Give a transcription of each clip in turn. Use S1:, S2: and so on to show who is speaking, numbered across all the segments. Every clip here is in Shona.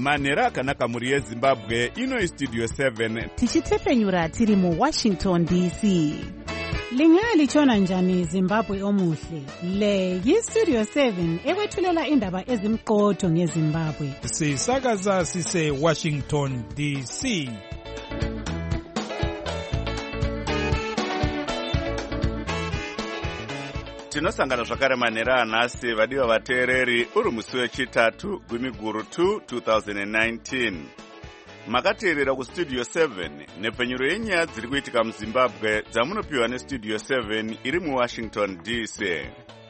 S1: manhero akanaka mhuri yezimbabwe. Ino Studio 7
S2: tichitepenyura tiri muWashington DC.
S3: Lingalitshona njani Zimbabwe omuhle? Le yiStudio 7 ekwethulela indaba ezimqotho ngeZimbabwe.
S4: Sisakaza sise Washington DC.
S1: tinosangana zvakare manhero anhasi vadiwa vateereri uri musi wechitatu gwimiguru 2 2019. Makateerera kuStudio 7 nepfenyuro yenyaya dziri kuitika muZimbabwe dzamunopiwa neStudio 7 iri muWashington DC.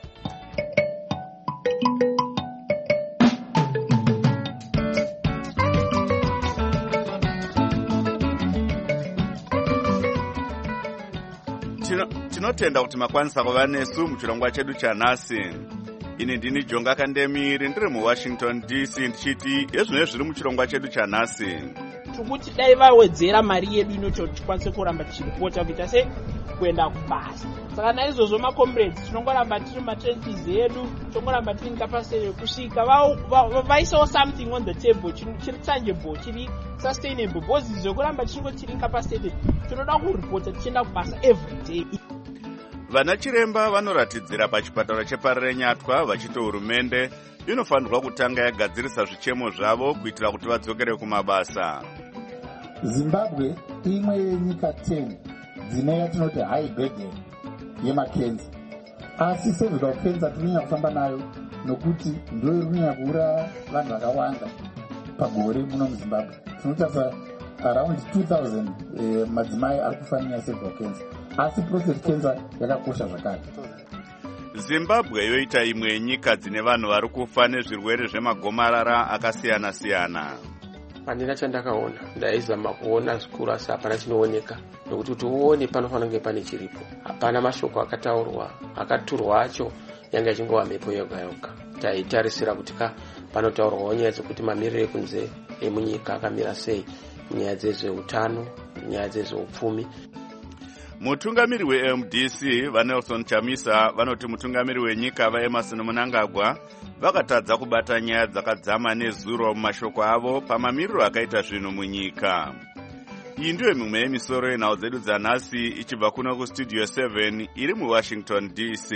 S1: Tinotenda kuti makwanisa kuva nesu muchirongwa chedu chanhasi. Ini ndini Jonga Kandemiri ndiri muWashington DC ndichiti ezvino zviri muchirongwa chedu chanhasi.
S5: Tukuti dai vawedzera mari yedu inocho tikwanise kuramba tichiripota kuita se kuenda kubasa. Saka naizvozvo macomrades tinongoramba tiri matrenches edu, tinongoramba tiri incapacity yekusvika vaisawo something on the table chiri tangible, chiri sustainable. Bozi zvekuramba tiri incapacity tinoda kuripota tichienda kubasa every day.
S1: Vana chiremba vanoratidzira pachipatara cheparenyatwa vachiti hurumende inofanirwa kutanga yagadzirisa zvichemo zvavo kuitira kuti vadzokere kumabasa.
S6: Zimbabwe imwe yenyika 10 dzine yatinoti high burden yemakenza, asi cervical cancer tinonyanya kufamba nayo nokuti ndiyo irikunyanya kuuraya vanhu vakawanda pagore muno muZimbabwe. Tinotarisa around 2000 madzimai ari kufa necervical cancer, asi prostate cancer yakakosha zvakare.
S1: Zimbabwe yoita imwe yenyika dzine vanhu vari kufa nezvirwere zvemagomarara akasiyana-siyana.
S7: Pandina chandakaona ndaizama kuona zvikuru asi hapana chinooneka, nokuti kuti uone panofanira kunge pane chiripo. Hapana mashoko akataurwa, akaturwa acho yanga ichingowa mhepo yoga yoga. Taitarisira kuti panotaurwawo nyaya dzokuti mamiriro ekunze emunyika akamira sei, nyaya dzezveutano, nyaya dzezveupfumi.
S1: Mutungamiri weMDC vaNelson Chamisa vanoti mutungamiri wenyika vaEmmerson Mnangagwa vakatadza kubata nyaya dzakadzama nezuro mumashoko avo pamamiriro akaita zvinhu munyika. Iyi ndiyo mimwe yemisoro yenhau dzedu dzanhasi ichibva kuno kuStudio 7 iri muWashington DC.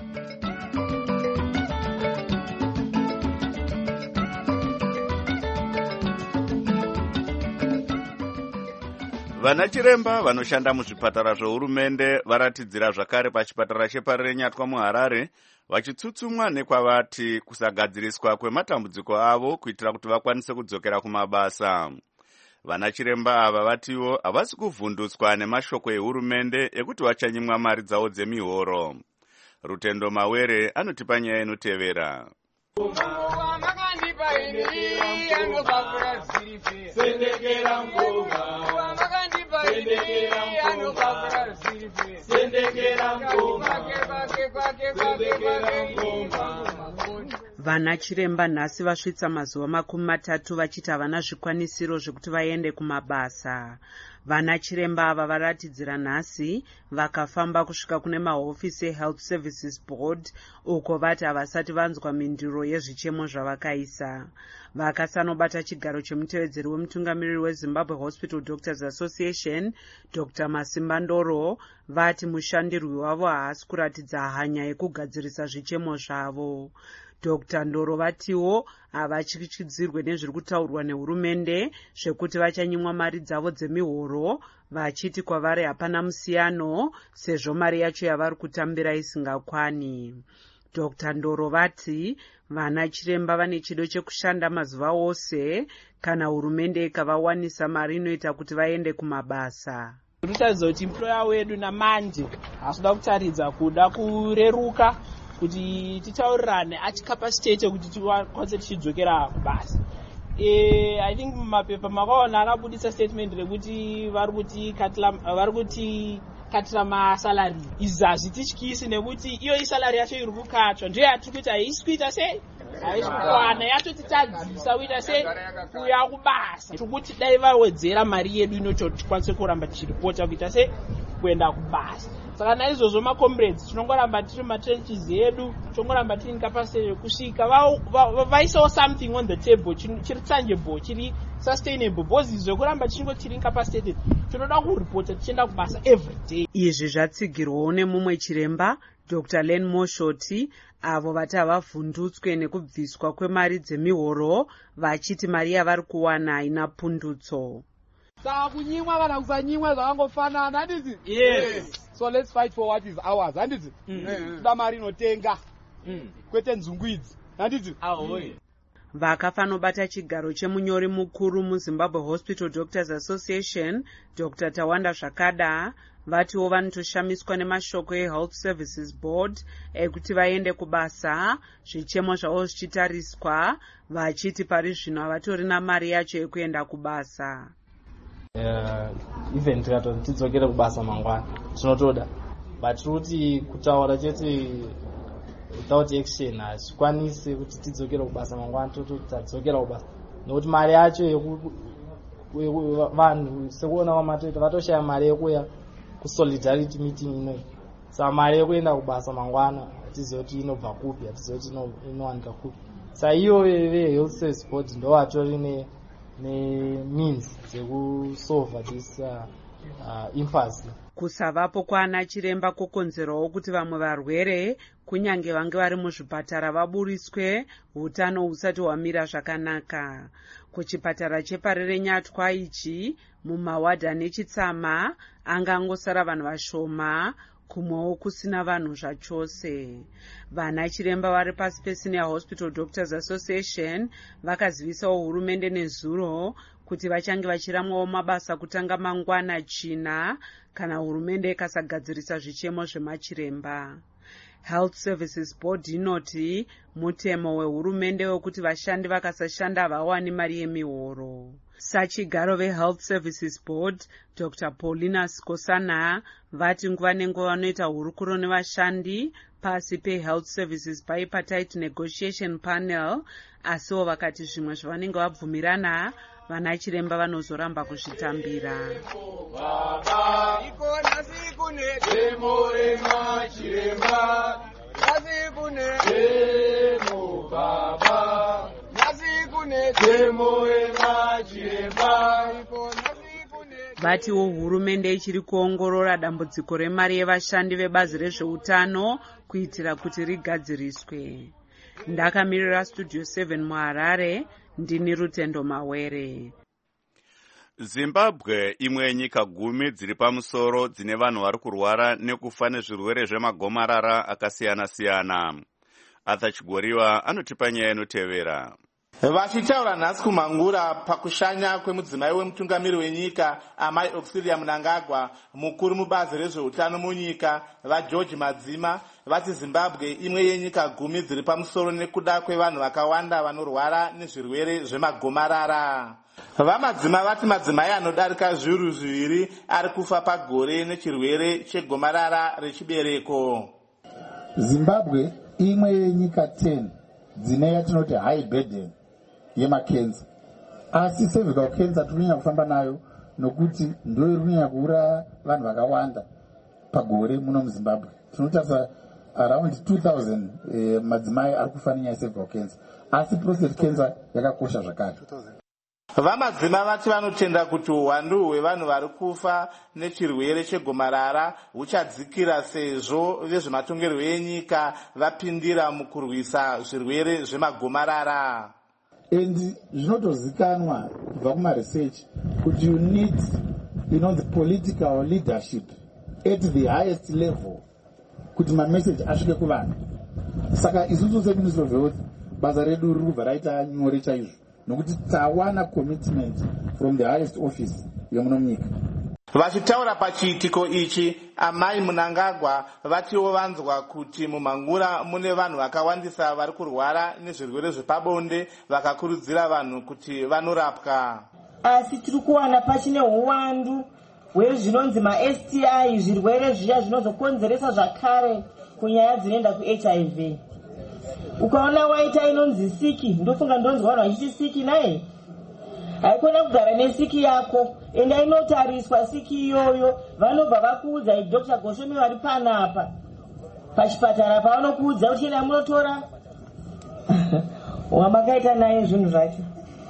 S1: Vana chiremba vanoshanda muzvipatara zvehurumende varatidzira zvakare pachipatara cheparenyatwa muHarare vachitsutsumwa nekwavati kusagadziriswa kwematambudziko avo kuitira kuti vakwanise kudzokera kumabasa. Vana chiremba ava vatiwo havasi kuvhundutswa nemashoko ehurumende ekuti vachanyimwa mari dzavo dzemihoro. Rutendo Mawere anotipa nyaya inotevera.
S2: Vana chiremba nhasi vasvitsa mazuva 30 vachiti havana zvikwanisiro zvekuti vaende kumabasa. Vana chiremba ava varatidzira nhasi vakafamba kusvika kune mahofisi eHealth Services Board uko vati havasati vanzwa mindiro yezvichemo zvavakaisa. Vakasanobata chigaro chemutevedzeri wemutungamiriri weZimbabwe Hospital Doctors Association Dr. Masimba Ndoro vati mushandirwi wavo haasi kuratidza hanya yekugadzirisa zvichemo zvavo. Dr. Ndoro vatiwo havachityidzirwe nezviri kutaurwa nehurumende zvekuti vachanyimwa mari dzavo dzemihoro, vachiti kwavari hapana musiyano sezvo mari yacho yavari kutambira isingakwani. Dr. Ndoro vati vana chiremba vane chido chekushanda mazuva ose kana hurumende ikavawanisa mari inoita kuti vaende kumabasa.
S5: Tinotaridza kuti employer wedu namanje asida kutaridza kuda kureruka kuti titaurirane atikapacitate kuti tikwanise tichidzokera kubasa. I think mumapepa makaona akabudisa statement rekuti vari kuti katira masalari. Izvi hazvitityisi nekuti iyo isalari yacho iri kukatwa ndiyo yatiri kuti haisi kuita sei, haisi kukwana, yatotitadzisa kuita sei kuuya kubasa. Tiri kuti dai vawedzera mari yedu inocho tikwanise kuramba tichiripota kuita sei kuenda kubasa. saka naizvozvo macomrades tinongoramba tiri matrenches edu, tongoramba tiri incapacity yekusvika vaisawo something on the table chiri tangible, chiri sustainable, because zvekuramba tichingo tiri incapacitated tinoda kuripota tichienda kubasa every day.
S2: Izvi zvatsigirwawo nemumwe chiremba Dr. Len Moshoti, avo vati havavhundutswe nekubviswa kwemari dzemihoro, vachiti mari yavari kuwana haina pundutso.
S8: Saka kunyimwa kana kusanyimwa zvakangofanana, handiti?
S5: Yes.
S8: So let's fight for what is ours, handiti? Kuda mari inotenga, kwete nzunguidzi, handiti?
S2: Vakafanobata chigaro chemunyori mukuru muZimbabwe Hospital Doctors Association, Dr. Tawanda Zvakada, vatiwo vanotoshamiswa nemashoko eHealth Services Board ekuti vaende kubasa, zvichemo zvavo zvichitariswa, vachiti pari zvino havatori namari yacho yekuenda kubasa.
S9: Even tikatoti tidzokere kubasa mangwana tinotoda, but kuti kutaura chete without action hazvikwanisi kuti tidzokere kubasa mangwana todzokera kubasa, nokuti mari yacho vanhu sekuona kwamatoita vatoshaya mari yekuya kusolidarity meeting inoyi, saka mari yekuenda kubasa mangwana hatizivi kuti inobva kupi, hatizivi kuti inowanika kupi. Saka iyo vehealth service board ndo vatori means dzekusolva this impasse.
S2: Kusavapo kwaana chiremba kokonzerawo kuti vamwe varwere kunyange vange vari muzvipatara vaburiswe, hutano husati hwamira zvakanaka. Kuchipatara cheparerenyatwa ichi mumawadha nechitsama angangosara vanhu vashoma, kumwewo kusina vanhu zvachose. Vana chiremba vari pasi peSenior Hospital Doctors Association vakazivisawo hurumende nezuro kuti vachange vachiramwawo mabasa kutanga mangwana china kana hurumende ikasagadzirisa zvichemo zvemachiremba. Health Services Board inoti mutemo wehurumende wekuti vashandi vakasashanda havawani mari yemihoro. Sachigaro veHealth Services Board, Dr. Paulina Skosana, vati nguva nenguva vanoita hurukuro nevashandi pasi peHealth Services Bipartite Negotiation Panel, asiwo vakati zvimwe zvavanenge vabvumirana vana chiremba vanozoramba kuzvitambira. Vatiwo hurumende ichiri kuongorora dambudziko remari yevashandi vebazi rezveutano kuitira kuti rigadziriswe. Ndakamirira Studio 7 muHarare, ndini Rutendo Mawere.
S1: Zimbabwe imwe yenyika 10 dziri pamusoro dzine vanhu vari kurwara nekufa nezvirwere zvemagomarara akasiyana-siyana. Arthur Chigoriwa anotipa nyaya inotevera.
S10: Vachitaura nhasi kumhangura pakushanya kwemudzimai wemutungamiri wenyika Amai Auxilia Mnangagwa, mukuru mubazi rezveutano munyika vaGeorge Madzima, vati Zimbabwe imwe yenyika 10 dziri pamusoro nekuda kwevanhu vakawanda vanorwara nezvirwere zvemagomarara. Vamadzima vati madzimai anodarika zviuru 2 ari kufa pagore nechirwere chegomarara rechibereko.
S6: Zimbabwe imwe yenyika 10 dzine yatinoti high burden yemakenza, asi cervical cancer tirinyanya kufamba nayo nokuti ndoyo irinyanya kuuraya vanhu vakawanda pagore muno muZimbabwe. Tinotarisa around 2000 madzimai ari kufa nenyaya cervical cancer, asi prostate cancer yakakosha zvakare.
S10: Vamadzima vati vanotenda kuti uwandu hwevanhu vari kufa nechirwere chegomarara huchadzikira sezvo vezvematongerwo enyika vapindira mukurwisa zvirwere zvemagomarara.
S6: And zvinotozikanwa kubva kumaresearch kuti you need the political leadership at the highest level kuti mamessage asvike kuvanhu. Saka isusu seMinistry of Health basa redu riri kubva raita nyore chaizvo nokuti tawana commitment from the highest office yomuno munyika.
S10: Vachitaura pachiitiko ichi, Amai Mnangagwa vatiwo vanzwa kuti mumhangura mune vanhu vakawandisa vari kurwara nezvirwere zvepabonde, vakakurudzira vanhu kuti vanorapwa.
S11: Asi tiri kuwana pachine uwandu hwezvinonzi maSTI, zvirwere zviya zvinozokonzeresa zvakare kunyaya dzinoenda kuHIV. Ukaona waita inonzi siki, ndofunga ndonzi vanhu vachiti siki naye. haikona kugara nesiki yako, enda inotariswa siki iyoyo. Vanobva vakuudza Dr. Goshome vari panapa pachipatara pavanokuudza kuti enda munotora wamakaita naye zvinhu zvacho.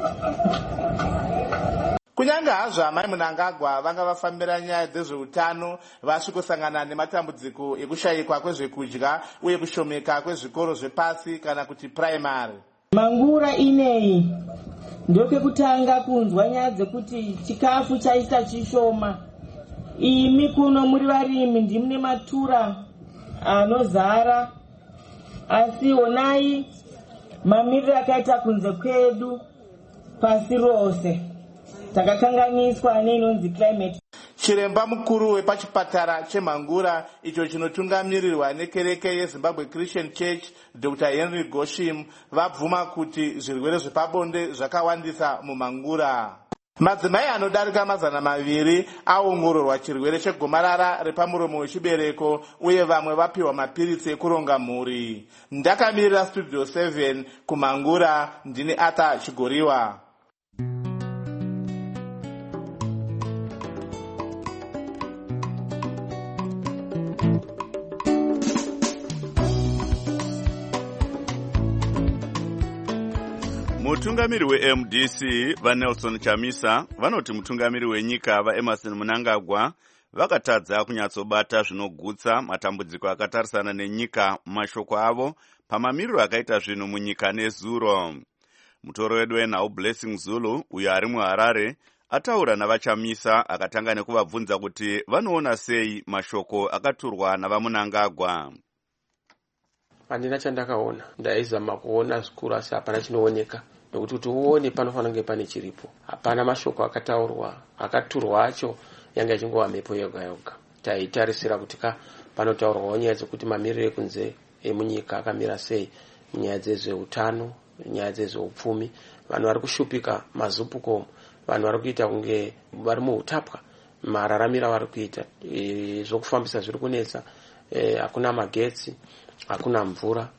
S10: Kunyange hazvo amai Munangagwa vanga vafambira nyaya dzezveutano vasvikosangana nematambudziko ekushayikwa kwezvekudya uye kushomeka kwezvikoro zvepasi kana kuti primary.
S11: Mangura ineyi ndokekutanga kunzwa nyaya dzekuti chikafu chaita chishoma. Imi kuno muri varimi ndimune matura anozara, asi onai mamiriro akaita kunze kwedu pasi rose. Takakanganiswa neinonzi climate.
S10: Chiremba mukuru wepachipatara cheMhangura icho chinotungamirirwa nekereke yeZimbabwe Christian Church, Dr. Henry Goshim, vabvuma kuti zvirwere zvepabonde zvakawandisa muMhangura. Madzimai anodarika 200 aongororwa chirwere chegomarara repamuromo wechibereko uye vamwe vapiwa mapiritsi ekuronga mhuri. Ndakamirira Studio 7 kuMhangura, ndini Arthur Chigoriwa.
S1: Mutungamiri weMDC vaNelson Chamisa vanoti mutungamiri wenyika vaEmerson Mnangagwa vakatadza kunyatsobata zvinogutsa matambudziko akatarisana nenyika mashoko avo pamamiriro akaita zvinhu munyika nezuro. Mutoro wedu wenhau Blessing Zulu uyo ari muHarare ataura navaChamisa akatanga nekuvabvunza kuti vanoona sei mashoko akaturwa navaMnangagwa.
S7: Handina chandakaona, ndaizama kuona zvikuru asi hapana chinooneka. Nokuti kuti uone panofanira kunge pane chiripo. Hapana mashoko akataurwa, akaturwa acho yanga yachingova mhepo yoga yoga. Taitarisira kuti panotaurwa nyaya dzekuti mamiriro ekunze emunyika akamira sei, nyaya dzezveutano, nyaya dzezveupfumi, vanhu vari kushupika mazupuko, vanhu vari kuita kunge vari muutapwa, mararamiro vari kuita, zvokufambisa zviri kunetsa, hakuna magetsi, hakuna mvura,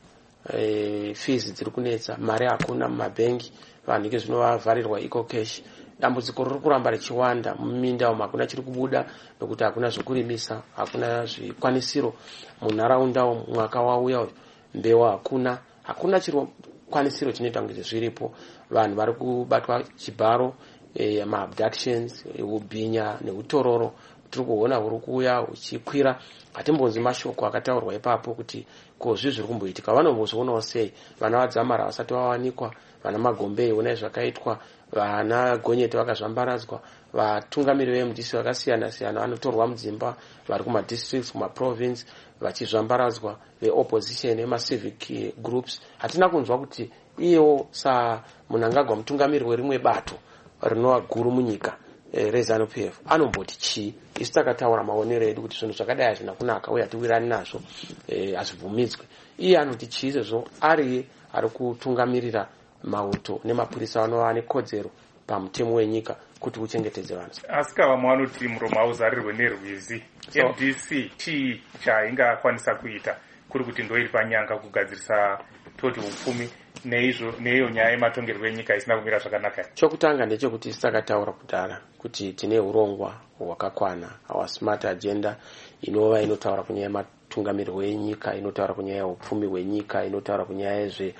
S7: fees dziri kunetsa, mari hakuna mumabhengi, vanhu ke zvinovavharirwa eco cash. Dambudziko riri kuramba richiwanda muminda umu, hakuna chiri kubuda nokuti hakuna zvokurimisa, hakuna zvikwanisiro munharaunda umu. Mwaka wauya uyu mbeu hakuna chikwanisiro chinoita kunge zviripo. Vanhu vari kubatwa chibharo, maabductions, ubhinya neutororo tiri kuona huri kuuya huchikwira. Hatimbonzi mashoko akataurwa ipapo kuti kozvi zviri kumboitika. Vanombozvionawo sei? Vana vadzamara vasati vawanikwa, vana Magombe onai zvakaitwa, vana Gonyeti vakazvambaradzwa, vatungamiri veMDC vakasiyana siyana vanotorwa mudzimba, vari kumadistricts, kumaprovince vachizvambaradzwa, veopposition vemacivic groups. Hatina kunzwa kuti iyewo Mnangagwa mutungamiri werimwe bato rinova guru munyika reZANU-PF anomboti chii. Isu takataura maonero edu kuti zvinhu zvakadai hazvina kunaka uye hatiwirirani nazvo, hazvibvumidzwe. Iye anoti chii sezvo ari kutungamirira mauto nemapurisa vanova nekodzero pamutemo wenyika kuti uchengetedze vanhu.
S4: Asika vamwe vanoti muromo auzarirwe nerwizi. MDC chii chaingakwanisa kuita kuri kuti ndoiri panyanga kugadzirisa toti upfumi neiyo nyaya yematongerwo enyika isina kumira zvakanaka?
S7: Chokutanga ndechekuti takataura kudhara kuti tine urongwa hwakakwana, our smart agenda inova inotaura kunyaya yematungamirwo enyika, inotaura kunyaya yeupfumi hwenyika, inotaura kunyaya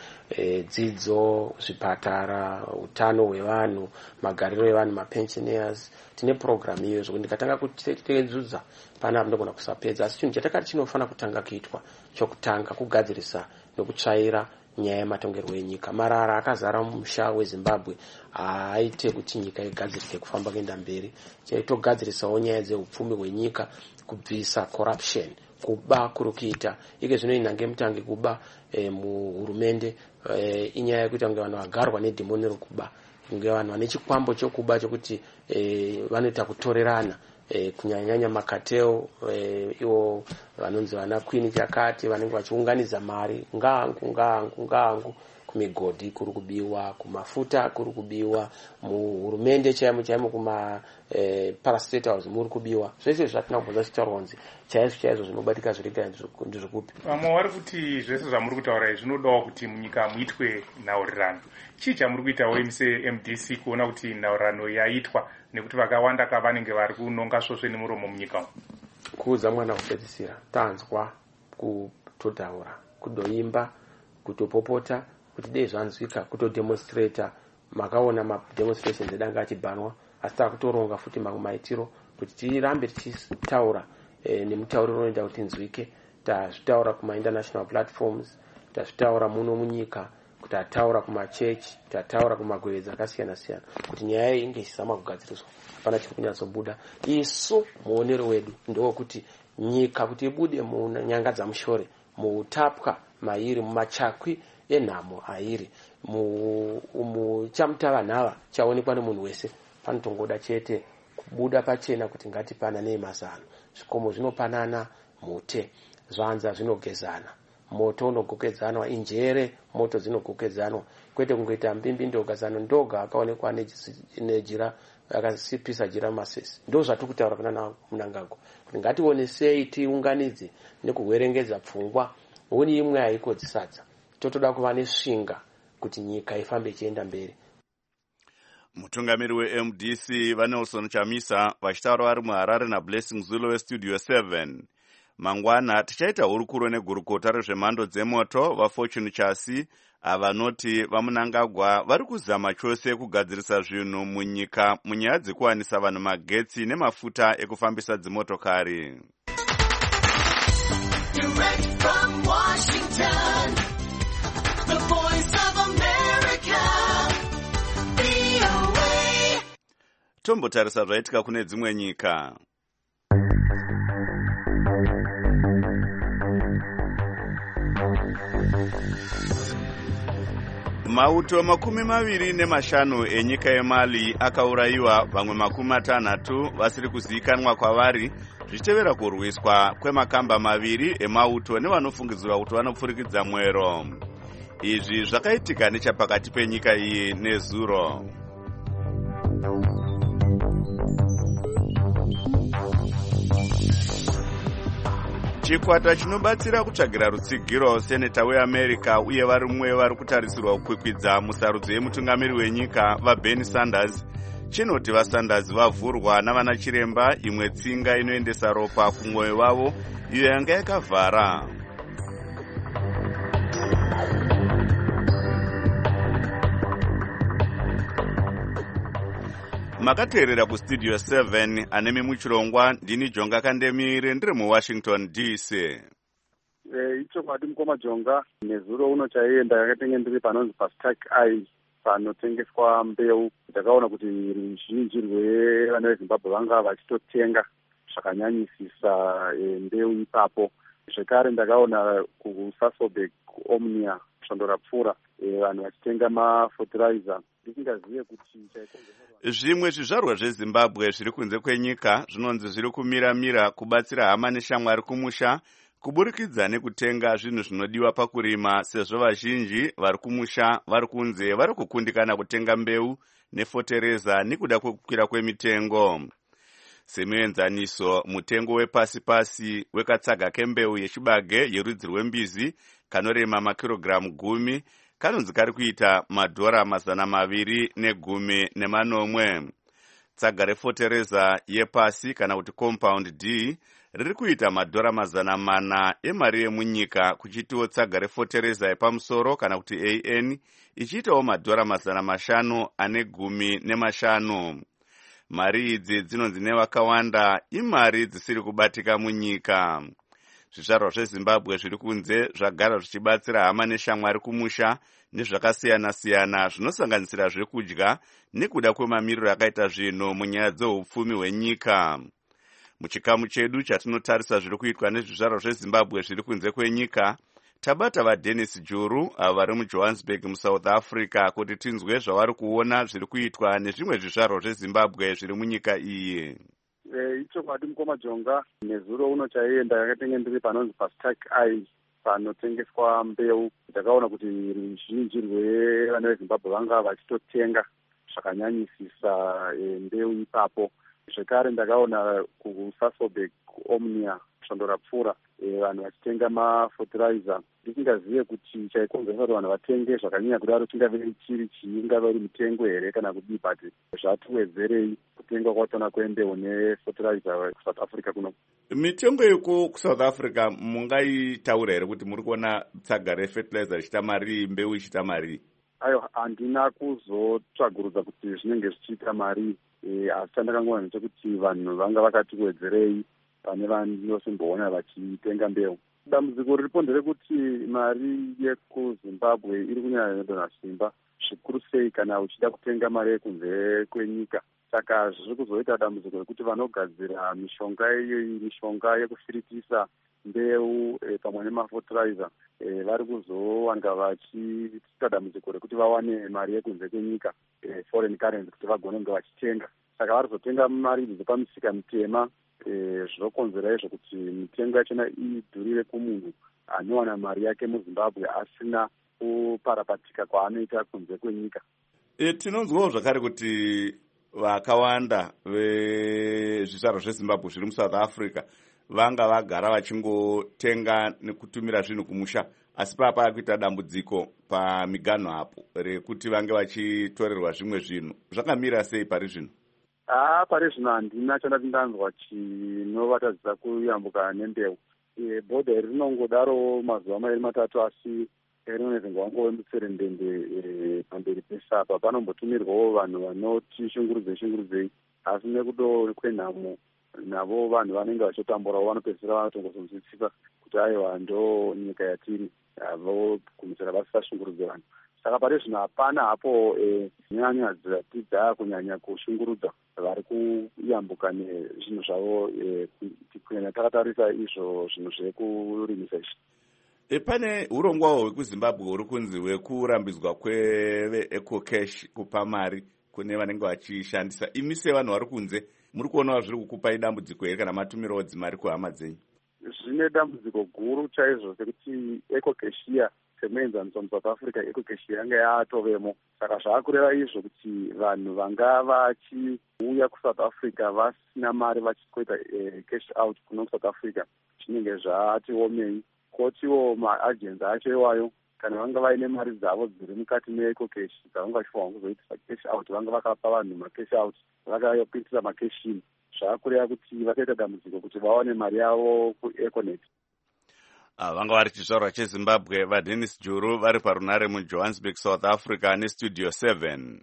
S7: yezvedzidzo, zvipatara, utano hwevanhu, magariro evanhu, mapensioners. Tine program iyo zvokuti ndikatanga kutedzudza pana ndogona kusapedza. Asi chinhu chatakati chinofanira kutanga kuitwa chokutanga kugadzirisa nokutsvaira nyaya yematongerwo enyika. Marara akazara mumusha weZimbabwe aite kuti nyika igadzirike kufamba kuenda mberi. Togadzirisawo nyaya dzeupfumi hwenyika, kubvisa corruption, kuba kuri kuita ike zvino inhange mutange kuba muhurumende, inyaya yekuita kunge vanhu vagarwa nedhimoni rekuba, kunge vanhu vane chikwambo chokuba chokuti vanoita kutorerana, kunyanyanya makateo, iwo vanonzi vana Queen Chakati vanenge vachiunganidza mari ngangu kumigodhi kuri kubiwa, kumafuta kuri kubiwa, muhurumende chaimo kuma parastate house muri kubiwa. Zvese zvatina kubvunza chitaronzi chaizvo zvinobatika zviriita ndizvokupi.
S4: Vamwe vari kuti zvese zvamuri kutaura zvinodawo kuti munyika muitwe nhaurirano. Chii chamuri kuitawo imi seMDC kuona kuti nhaurirano yaitwa nekuti vakawanda kavanenge vari kunonga svosve nemuromo munyika umu?
S7: Kuudza mwana kupedzisira tanzwa kutotaura, kudoimba, kutopopota, kuti dei zvanzwika, kutodemonstrata. Makaona mademonstrations edanga achibhanwa, asi takutoronga futi maitiro kuti tirambe tichitaura nemutauriro unoita kuti nzwike. Tazvitaura kuma-international platforms, tazvitaura muno munyika, kuti ataura kumachechi, tataura kumagwedzi akasiyana-siyana kuti nyaya iyi inge ichizama kugadziriswa. Hapana chiri kunyatsobuda. Isu muonero wedu ndokuti nyika kuti ibude munyanga dzamushore, muutapwa mairi, mumachakwi enhamo airi, chamutavanhava chaonekwa nemunhu wese, panotongoda chete kubuda pachena kuti ngatipanane mazano. Zvikomo zvinopanana mute, zvanza zvinogezana, moto unogokedzanwa, injere moto dzinogokedzanwa, kwete kungoita mbimbi ndogazano ndoga akaonekwa nejira akasipisa jira masesi. Ndo zvatiri kutaura kuna Mnangagwa kuti ngationesei tiunganidze nekuhwerengedza pfungwa. Huni imwe haiko dzisadza, totoda kuva nesvinga kuti nyika ifambe ichienda mberi.
S1: Mutungamiri weMDC vaNelson Chamisa vachitaura vari muHarare naBlessing Zulu weStudio 7. Mangwana tichaita hurukuro negurukota rezvemhando dzemoto vaFortune Chasi avanoti vaMnangagwa vari kuzama chose kugadzirisa zvinhu munyika munyaya dzekuwanisa vanhu magetsi nemafuta ekufambisa dzimotokari. Direct from Washington, the voice of America, VOA. Tombotarisa zvaitika kune dzimwe nyika. Mauto 25 enyika yeMali akaurayiwa, vamwe 60 vasiri kuzivikanwa kwavari, zvichitevera kurwiswa kwemakamba 2 emauto nevanofungidzirwa kuti vanopfurikidza mwero. Izvi zvakaitika nechapakati penyika iyi neZuro. Chikwata chinobatsira kutsvagira rutsigiro seneta weAmerica uye varimwe vari kutarisirwa kukwikwidza musarudzo yemutungamiri wenyika vaBernie Sanders chinoti vaSanders vavhurwa navana chiremba imwe tsinga inoendesa ropa kumwoyo wavo iyo yanga yakavhara. Makateerera kuStudio 7 anemi muchirongwa ndini Jonga Kandemire ndiri muWashington DC.
S12: Ichokwadi mukoma Jonga, nezuro uno chaienda yakatenge ndiri panonzi paStark Eye panotengeswa mbeu. Ndakaona kuti ruzhinji rwevana veZimbabwe vanga vachitotenga zvakanyanyisisa mbeu ipapo. Zvekare ndakaona kuSasolburg Omnia Svondora Pfura vanhu vachitenga mafertilizer. Ndisingazive kuti
S1: zvimwe zvizvarwa zveZimbabwe zviri kunze kwenyika zvinonzi zviri kumira kubatsira hama neshamwari kumusha kuburikidza nekutenga zvinhu zvinodiwa pakurima, sezvo vazhinji vari kumusha vari kunze vari kukundikana kutenga mbeu nefotereza nekuda kwekukwira kwemitengo. Semuenzaniso, mutengo wepasi-pasi wekatsaga kembeu yechibage yerudzi rwembizi kanorema makirogiramu 10 kanonzi kari kuita $210. Tsaga refotereza yepasi kana kuti compound D riri kuita $400 emari yemunyika, kuchitiwo tsaga refotereza yepamusoro kana kuti AN ichiitawo $515. Mari idzi dzinonzi nevakawanda imari dzisiri kubatika munyika. Zvizvarwa zveZimbabwe zviri kunze zvagara zvichibatsira hama neshamwari kumusha nezvakasiyana-siyana zvinosanganisira zvekudya nekuda kwemamiriro akaita zvinhu munyaya dzeupfumi hwenyika. Muchikamu chedu chatinotarisa zviri kuitwa nezvizvarwa zveZimbabwe zviri kunze kwenyika, tabata vaDennis Juru avo vari muJohannesburg muSouth Africa kuti tinzwe zvavari kuona zviri kuitwa nezvimwe zvizvarwa zveZimbabwe zviri munyika iyi.
S12: ichokwadi mukoma jonga nezuro uno chaiye ndakatenge ndiri panonzi pastak ai panotengeswa mbeu. Ndakaona kuti ruzhinji rwevana vezimbabwe vanga vachitotenga zvakanyanyisisa mbeu ipapo. Zvekare ndakaona kusasobek omnia svondo rapfuura vanhu vachitenga mafertilizer. Ndisingazive kuti chaikonzeresa kuti vanhu vatenge zvakanyanya kudaro chingave chiri chiingave iri mitengo here kana kudii, but zvatiwedzerei kutengwa kwatona kwembeu nefertilizer kuSouth Africa kuno.
S1: Mitengo yeko kuSouth Africa mungaitaura here kuti muri kuona tsaga refertilizer ichiita mari, mbeu ichiita mari?
S12: Aiwa, handina kuzotsvagurudza kuti zvinenge zvichiita mari, asi chandakangoona ndechekuti vanhu vanga vakatiwedzerei pane vanosimboona vachitenga mbeu. Dambudziko riripo nderekuti mari yekuZimbabwe iri kunyanya inodonha simba zvikuru sei kana uchida kutenga mari yekunze kwenyika. Saka zviri kuzoita dambudziko rekuti vanogadzira mishonga iyoyi, mishonga yekufiritisa mbeu pamwe nemafertilizer, vari kuzowanga vachiita dambudziko rekuti vawane mari yekunze kwenyika, foreign currency, kuti vagone kunge vachitenga. Saka vari kuzotenga mari idzi pamisika mitema, zvinokonzera izvo kuti mitengo yachona idhurire kumunhu anowana mari yake muZimbabwe asina kuparapatika kwaanoita kunze kwenyika.
S1: Tinonzwawo zvakare kuti vakawanda vezvizvarwa zveZimbabwe zviri muSouth Africa vanga vagara vachingotenga nekutumira zvinhu kumusha, asi papa kuita dambudziko pamiganho apo rekuti vange vachitorerwa zvimwe zvinhu. Zvakamira sei pari zvino?
S12: Pari zvino handina chandati ndanzwa chinovatadzisa kuyambuka nembeu. Bhodha iri rinongodaro mazuva mairi matatu, asi rinonezenge wangowembutserendende pamberi pesapa. Panombotumirwawo vanhu vanoti shungurudzei, asi nekudo kwenhamo navo vanhu vanenge vachitamburawo vanopedzisira vanotongozonzwisisa kuti aiwa ndo nyika yatiri, vogumisira vasashungurudze vanhu. Saka pari zvino hapana hapo nyanya dzatidza kunyanya kushungurudza vari kuyambuka nezvinhu zvavo, kunyanya takatarisa izvo zvinhu zvekurimisa izvi.
S1: Pane urongwawo hwekuZimbabwe huri kunzi hwekurambidzwa kweEcocash kupa mari kune vanenge vachishandisa. Imi sevanhu vari kunze muri kuonawo zviri kukupai dambudziko here kana matumirawo dzimari kuhama dzenyu?
S12: Zvine dambudziko guru chaizvo sekuti Ecocash iya semuenzaniso muSouth Africa, Ecocash yanga yatovemo. Saka zvaakureva izvo kuti vanhu vanga vachiuya kuSouth Africa vasina mari vachikoita cash out kuno kuSouth Africa zvinenge zvati omei. Kotiwo maagents acho iwayo kana vanga vaine mari dzavo dziri mukati meEcocash dzavanga vachifanwa kuzoitisa cash out, vanga vakapa vanhu macash out, vakapitisa macash in. Zvaakureva kuti vakaita dambudziko kuti vawane mari yavo kuEconet.
S1: Vanga vari chizvarwa cheZimbabwe vaDennis Juru vari parunare muJohannesburg, South Africa neStudio 7.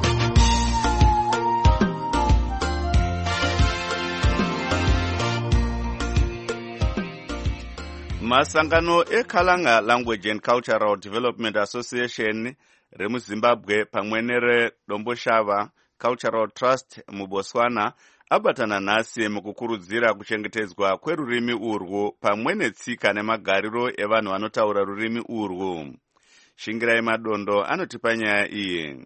S1: Masangano eKalanga Language and Cultural Development Association remuZimbabwe pamwe nereDomboshava Cultural Trust muBotswana abatana nhasi mukukurudzira kuchengetedzwa kwerurimi urwu pamwe netsika nemagariro evanhu vanotaura rurimi urwu. Shingirai Madondo anotipa nyaya iyi.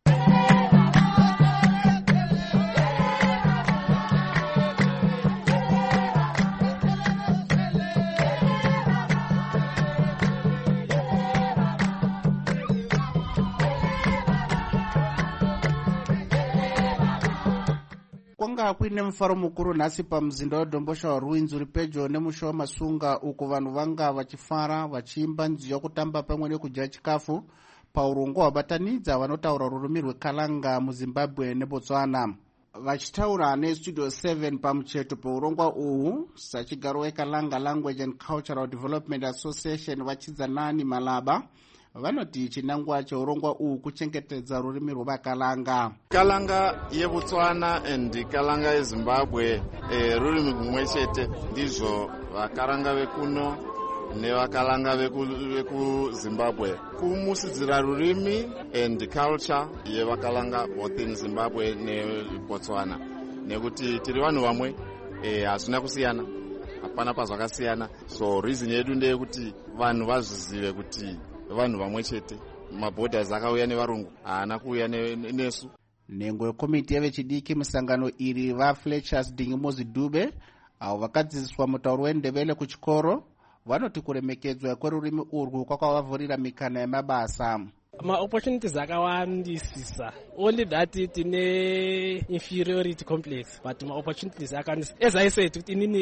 S13: Kwanga kuine mufaro mukuru nhasi pamuzinda weDombosha waRuinzi uri pedyo nemusha waMasunga, uko vanhu vanga vachifara vachiimba nziyo yokutamba pamwe nekudya chikafu paurongo hwabatanidza vanotaura rurimi rweKalanga muZimbabwe neBotswana. Vachitaura neStudio 7 pamucheto peurongwa uhu, sachigaro weKalanga Language and Cultural Development Association vachidzanani Malaba vanoti chinangwa cheurongwa uhu kuchengetedza rurimi rwevaKalanga.
S14: Kalanga yeBotswana and Kalanga yeZimbabwe rurimi rumwe chete, ndizvo vaKalanga vekuno nevaKalanga vekuZimbabwe kumusidzira rurimi and culture yevaKalanga both in Zimbabwe neBotswana, nekuti tiri vanhu vamwe, hazvina kusiyana, hapana pazvakasiyana. So reason yedu ndeyekuti vanhu vazvizive kuti vanhu vamwe chete. Maborders akauya nevarungu, haana kuuya nesu.
S13: nhengo yekomiti yevechidiki musangano iri vaFletchers Dingimozi Dube avo vakadzidziswa mutauro wendevele kuchikoro vanoti kuremekedzwa kwerurimi urwu kwakavavhurira mikana yemabasa.
S15: Ma-opportunities akawandisisa, only that tine inferiority complex, but ma-opportunities as I said,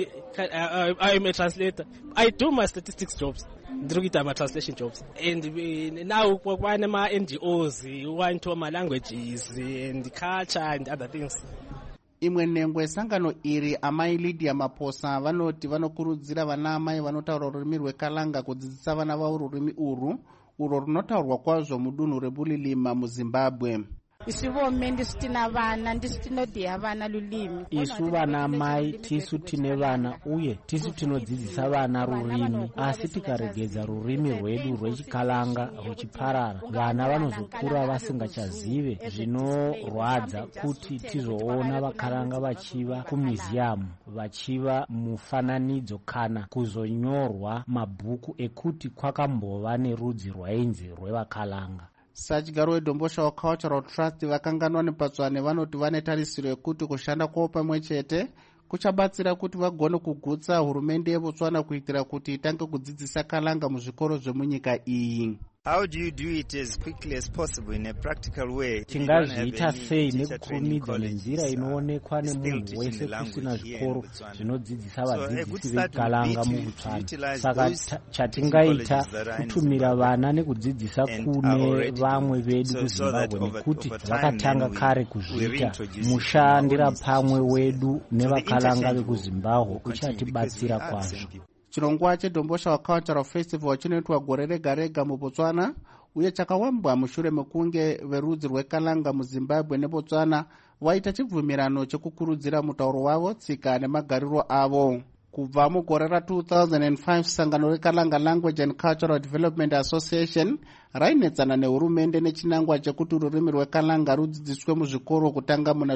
S15: I am a translator. I do my statistics jobs, my translation jobs, and now one of my NGOs want to my languages and culture and other things.
S13: Imwe nhengo yesangano iri amai Lydia Maposa vanoti vanokurudzira vana amai vanotaura rurimi rwekalanga kudzidzisa vana vavo rurimi urwu runotaurwa kwazvo mudunhu reBulilima muZimbabwe.
S16: Isu vome ndisu tina vana ndisu tinodiya vana lulimi.
S17: Isu vana mai tisu tine vana uye tisu tinodzidzisa vana rurimi, asi tikaregedza rurimi rwedu rwechikalanga ruchiparara vana vanozokura vasingachazive. Zvinorwadza kuti tizoona vakalanga vachiva kumuseum vachiva mufananidzo kana kuzonyorwa mabhuku ekuti kwakambova nerudzi rwainzi rwevakalanga.
S13: Sachigaro weDombosha waCultural Trust vakanganwa nepatswane vanoti vane tarisiro yekuti kushanda kwavo pamwe chete kuchabatsira kuti vagone kugutsa hurumende yeBotswana kuitira kuti itange kudzidzisa kalanga muzvikoro zvemunyika iyi.
S18: How do you do it as quickly as possible in a practical way?
S17: Tingazviita sei nekukurumidza nenzira inoonekwa nemunhu wese kusina zvikoro zvinodzidzisa vadzidzisi vekalanga muBotswana. Saka chatingaita kutumira vana nekudzidzisa kune vamwe vedu kuZimbabwe nekuti vakatanga kare kuzviita. Mushandira pamwe wedu nevakalanga vekuZimbabwe uchatibatsira kwazvo.
S13: Chirongwa cheDombosha waCultural Festival chinoitwa gore rega rega muBotswana uye chakawambwa mushure mekunge verudzi rwekalanga muZimbabwe neBotswana vaita chibvumirano chekukurudzira mutauro wavo, tsika nemagariro avo. Kubva mugore ra2005 sangano reKalanga Language and Cultural Development Association rainetsana nehurumende nechinangwa chekuti rurimi rwekalanga rudzidziswe muzvikoro kutanga muna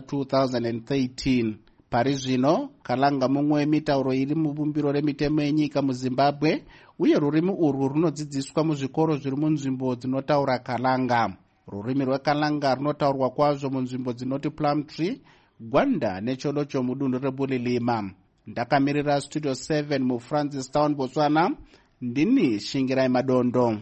S13: 2013. Pari zvino kalanga mumwe wemitauro iri mubumbiro remitemo yenyika muZimbabwe uye rurimi urwu runodzidziswa muzvikoro zviri munzvimbo dzinotaura kalanga. Rurimi rwekalanga runotaurwa kwazvo munzvimbo dzinoti Plumtree, Gwanda neCholocho mudunhu reBulilima. Ndakamirira Studio 7 muFrancistown, Botswana, ndini Shingirai Madondo.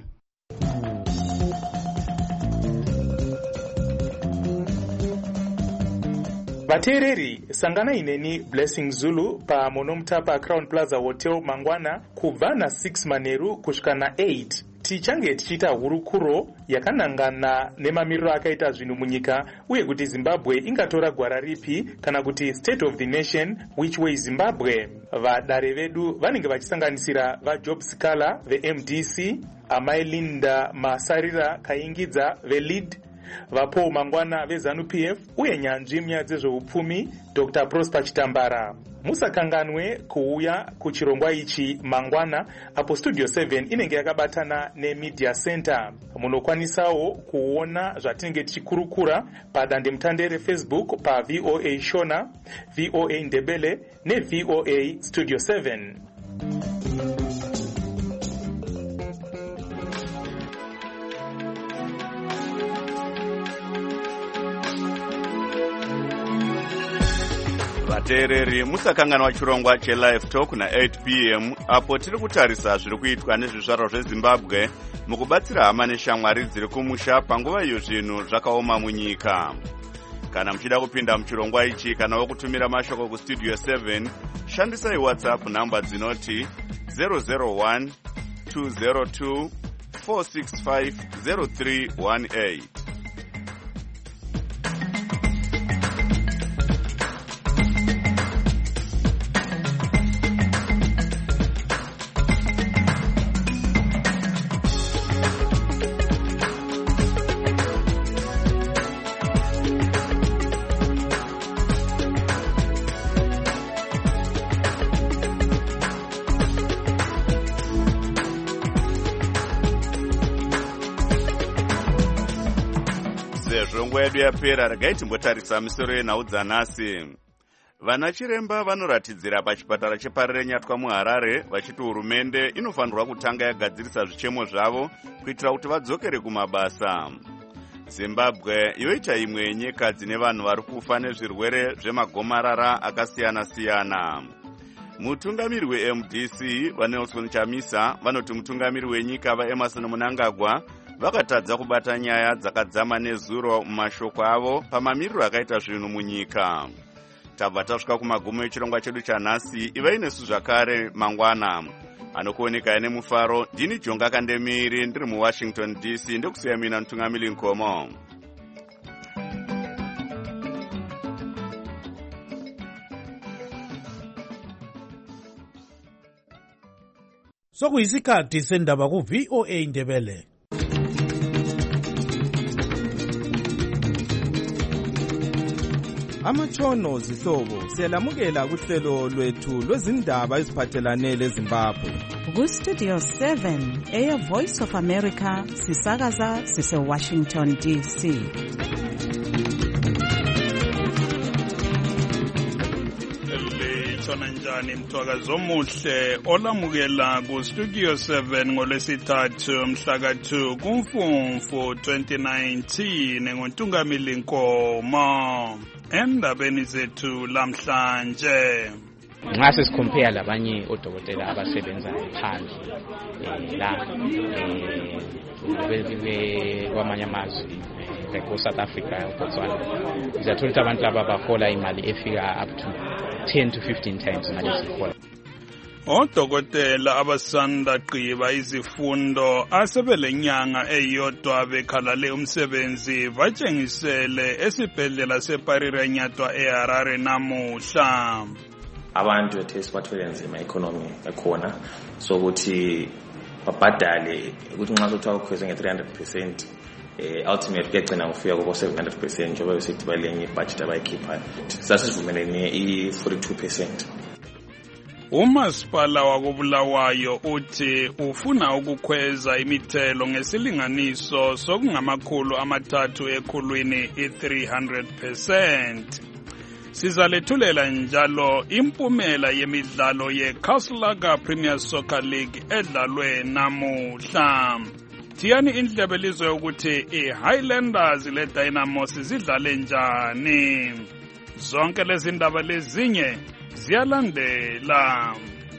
S4: Vateereri, sangana ineni Blessing Zulu pa Monomtapa Crown Plaza Hotel Mangwana kubva na 6 Manheru kusvika na 8. Tichange tichiita hurukuro yakanangana nemamiriro akaita zvinhu munyika uye kuti Zimbabwe ingatora gwara ripi kana kuti State of the Nation which way Zimbabwe. Vadare vedu vanenge vachisanganisira vaJob Sikala veMDC, amai Linda Masarira Kaingidza veLead, vaPaul Mangwana veZANU-PF uye nyanzvi munyaya dzezveupfumi Dr. Prosper Chitambara. Musakanganwe kuuya kuchirongwa ichi mangwana apo Studio 7 inenge yakabatana neMedia Center. Munokwanisawo kuona zvatinenge tichikurukura padandemutande reFacebook pa VOA Shona, VOA Ndebele neVOA Studio 7.
S1: Vateereri, musakanganwa chirongwa cheLive Talk na 8 p.m. apo tiri kutarisa zviri kuitwa nezvizvarwa zveZimbabwe mukubatsira hama neshamwari dziri kumusha panguva iyo zvinhu zvakaoma munyika. Kana muchida kupinda muchirongwa ichi kana wokutumira mashoko kuStudio 7, shandisai WhatsApp namba dzinoti 001 202 465 0318. Nguva yedu yapera, regai timbotarisa misoro yenhau dzanhasi. Vana chiremba vanoratidzira pachipatara cheParerenyatwa muHarare vachiti hurumende inofanirwa kutanga yagadzirisa zvichemo zvavo kuitira kuti vadzokere kumabasa. Zimbabwe yoita imwe yenyika dzine vanhu vari kufa nezvirwere zvemagomarara akasiyana-siyana. Mutungamiri weMDC vaNelson Chamisa vanoti mutungamiri wenyika vaEmmerson Mnangagwa vakatadza kubata nyaya dzakadzama nezuro mumashoko avo pamamiriro akaita zvinhu munyika. Tabva tasvika kumagumo echirongwa chedu chanhasi. Ivai nesu zvakare mangwana. Anokuoneka nemufaro ndini Jonga Kandemiri ndiri muWashington DC ndikusiya mina Mutungamiri Nkomo.
S19: Sokuyisikhathi sendaba ku VOA Ndebele.
S20: Amatshono zihlobo siyalamukela kuhlelo lwethu lwezindaba eziphathelane leZimbabwe.
S21: Ku Studio 7 Air Voice of America sisakaza sise Washington DC.
S22: Lishona njani mthwakazi omuhle olamukela ku Studio 7 ngolwesithathu mhla ka-2 kuMfumfu 2019 ngoNtungamili Nkomo. Endabeni zethu lamhlanje
S23: nxa sesicompare labanye odokotela abasebenza phandle la kwamanye amazwe like South Africa, Botswana, ziyathola ukuthi abantu laba bahola imali efika up to 10 to 15 times imali esihola.
S22: Odokotela abasanda gqiba izifundo asebelenyanga eyodwa bekhalale umsebenzi batshengisele esibhedlela seParirenyatwa eHarare namuhla.
S24: Abantu bethe sibathwele nzima economy ekhona so ukuthi babhadale ukuthi nxa sothiwa ukhweze nge-300% ultimate kuyagcina kufika kubo 700% njengoba besithi balenye ibudget abayikhiphayo. Sasivumelene i-42%.
S22: Umasipala wakobulawayo uthi ufuna ukukhweza imithelo ngesilinganiso sokungamakhulu amathathu ekhulwini i-300%. Sizalethulela njalo impumela yemidlalo yeKaslaga Premier Soccer League edlalwe namuhla. Thiyani indlebe lizwe ukuthi iHighlanders leDynamos zidlale njani. Zonke lezi ndaba lezinye ziyalandela.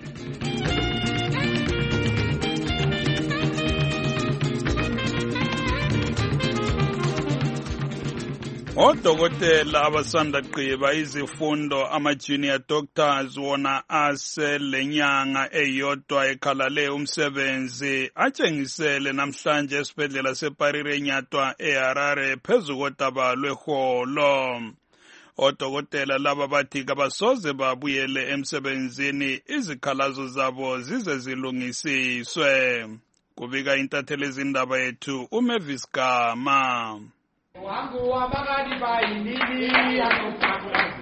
S22: Odokotela abasanda gqiba izifundo ama-junior doctors wona aselenyanga eyodwa ekhalale umsebenzi atshengisele namhlanje esibhedlela seParirenyatwa eHarare phezu kodaba lweholo. Odokotela laba bathi kabasoze babuyele emsebenzini izikhalazo zabo zize zilungisiswe. Kubika intatheli ezindaba yethu uMavis Gama.
S25: Wangu wabagadi bayinini anopakula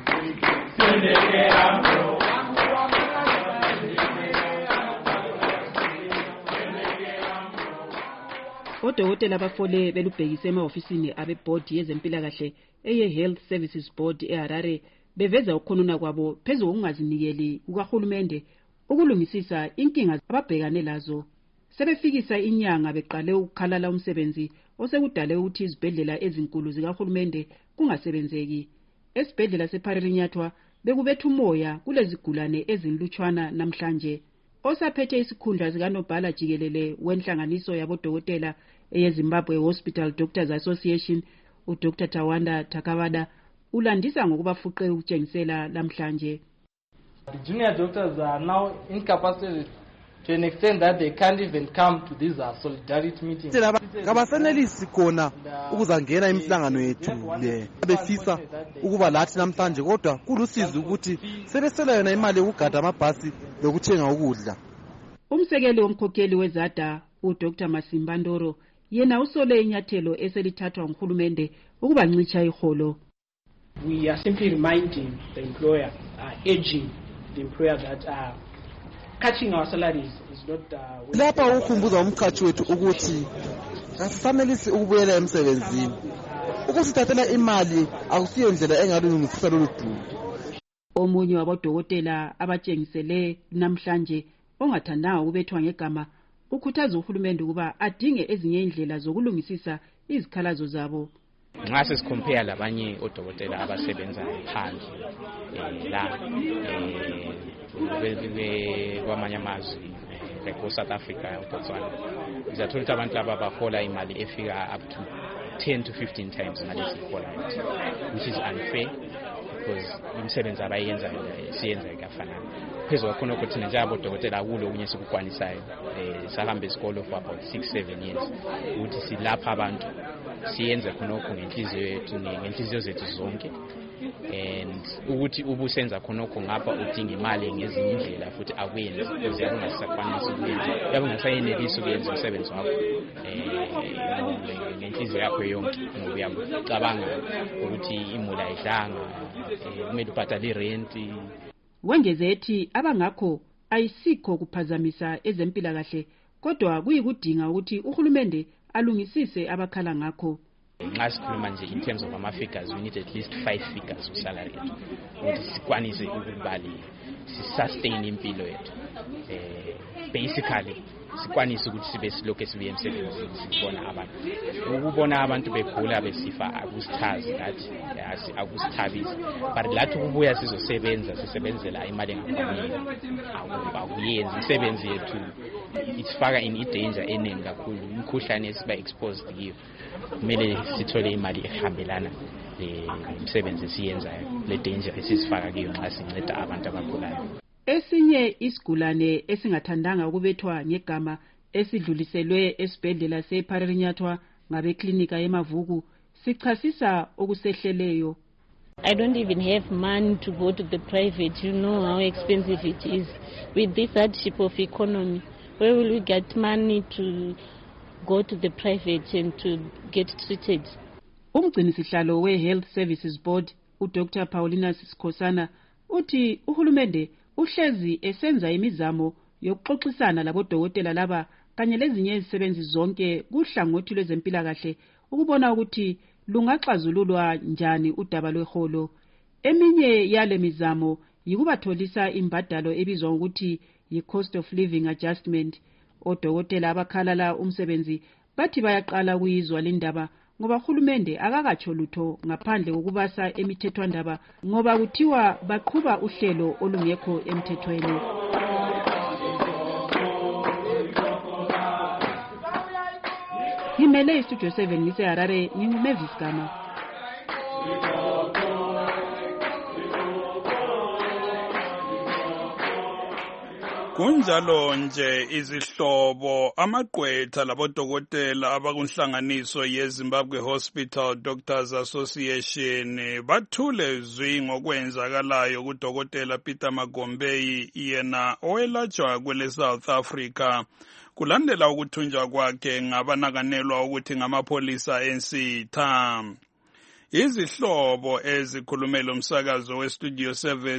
S26: Odokotela bafole belubhekise emahofisini abebhodi yezempilakahle eye-Health Services Board eHarare beveza ukukhonona kwabo phezu kokungazinikeli kukahulumende ukulungisisa inkinga ababhekane lazo. Sebefikisa inyanga beqale ukukhalala umsebenzi osekudale ukuthi izibhedlela ezinkulu zikahulumende kungasebenzeki. Esibhedlela seParirenyatwa bekubetha umoya kulezigulane ezinlutshwana namhlanje. Osaphethe isikhundla sikanobhala jikelele wenhlanganiso yabodokotela eyeZimbabwe Hospital Doctors Association uDr. Tawanda Takavada ulandisa ngokubafuqe ukutshengisela namhlanje.
S9: The junior doctors are now incapacitated to an extent that they can't even come to these solidarity meetings.
S27: Kabasenelisi khona ukuzangena imihlangano yethu le befisa ukuba lathi namhlanje kodwa kulusizi ukuthi sebesela yona imali yokugada amabhasi lokuthenga ukudla.
S26: Umsekeli womkhokheli wezada uDr. Masimba Ndoro yena usole inyathelo eselithathwa nguhulumende ukubancitsha iholo.
S5: We are simply reminding the employer, urging the employer that cutting our salaries is not
S27: lapha ukhumbuza umkhathi wethu ukuthi asifanelisi ukubuyela emsebenzini. Ukusithathela imali akusiyo indlela engalungisisa lolu dumo.
S26: Omunye wabodokotela abatshengisele namhlanje ongathandanga ukubethwa ngegama ukhuthaza uhulumende ukuba adinge ezinye indlela zokulungisisa izikhalazo zabo.
S23: Nxa sesicompare labanye odokotela abasebenza phandle la kwamanye amazwe like South Africa, Botswana, sizathola ukuthi abantu laba bahola imali efika up to 10 to 15 times ngalesi ihola, which is unfair because imisebenzi abayenza siyenza ikafanana. Phezu kwakhona ukuthi njalo odokotela kulo kunye sikukwanisayo sahambe isikolo for about 6-7 years ukuthi silapha abantu siyenze khonokho ngenhliziyo yethu ngenhliziyo zethu zonke, and ukuthi ubusenza khonokho ngapha udinga imali ngezinye indlela futhi akuyenzi because yakungasakwanisi ukuyenza, yakungasayenelisi ukuyenza umsebenzi wakho ngenhliziyo yakho yonke, ngoba uyacabanga ukuthi imuli ayidlanga, kumele ubhadale irent.
S26: Wengeze ethi abangakho ayisikho kuphazamisa ezempilakahle, kodwa kuyikudinga ukuthi uhulumende alungisise abakhala ngakho.
S23: Nxa sikhuluma nje in terms of ama-figures, we need at least 5 figures usalary yethu ukuthi sikwanise ukubali si-sustain impilo yethu. Basically sikwanise ukuthi sibe silokhu sibuye emsebenzini sibona abantu. Ukubona abantu begula besifa akusithazi lathi, akusithabisi, but lathi ukubuya sizosebenza sisebenzela imali engaphambili akuyenzi. Imisebenzi yethu isifaka in danger eningi kakhulu, imikhuhlane esiba exposed kiyo. Kumele sithole imali ehambelana lemisebenzi esiyenzayo, le danger esizifaka kiyo nxa sinceda abantu abagulayo.
S26: Esinye isigulane esingathandanga ukubethwa ngegama esidluliselwe esibhedlela sePharirenyatwa ngabeklinika eMavuku sichasisa okusehleleyo.
S2: I don't even have money to go to the private. You know how expensive it is. With this hardship of economy, where will we get money to go to the private and to get treated?
S26: Umgcinisihlalo we-Health Services Board, uDr. Paulinus Sikhosana, uthi uhulumende uhlezi esenza imizamo yokuxoxisana labodokotela laba kanye lezinye izisebenzi zonke kuhlangothi lwezempilakahle ukubona ukuthi lungaxazululwa njani udaba lweholo. Eminye yale mizamo yikubatholisa imbadalo ebizwa ukuthi yi-cost of living adjustment. Odokotela abakhalala umsebenzi bathi bayaqala kuyizwa lendaba ngoba uhulumende akakatsho lutho ngaphandle kokubasa emithethwandaba ngoba kuthiwa baqhuba uhlelo olungekho emthethweni. Ngimele istudio 7 ngiseHarare, nginguMavis Gama.
S22: Kunjalo nje izihlobo amagqwetha labodokotela abakunhlanganiso yeZimbabwe Hospital Doctors Association bathule zwi ngokwenzakalayo kudokotela Peter Magombei yena owelatshwa kwele South Africa kulandela ukuthunjwa kwakhe ngabanakanelwa ukuthi ngamapolisa ensitha. Izihlobo ezikhulumela umsakazo weStudio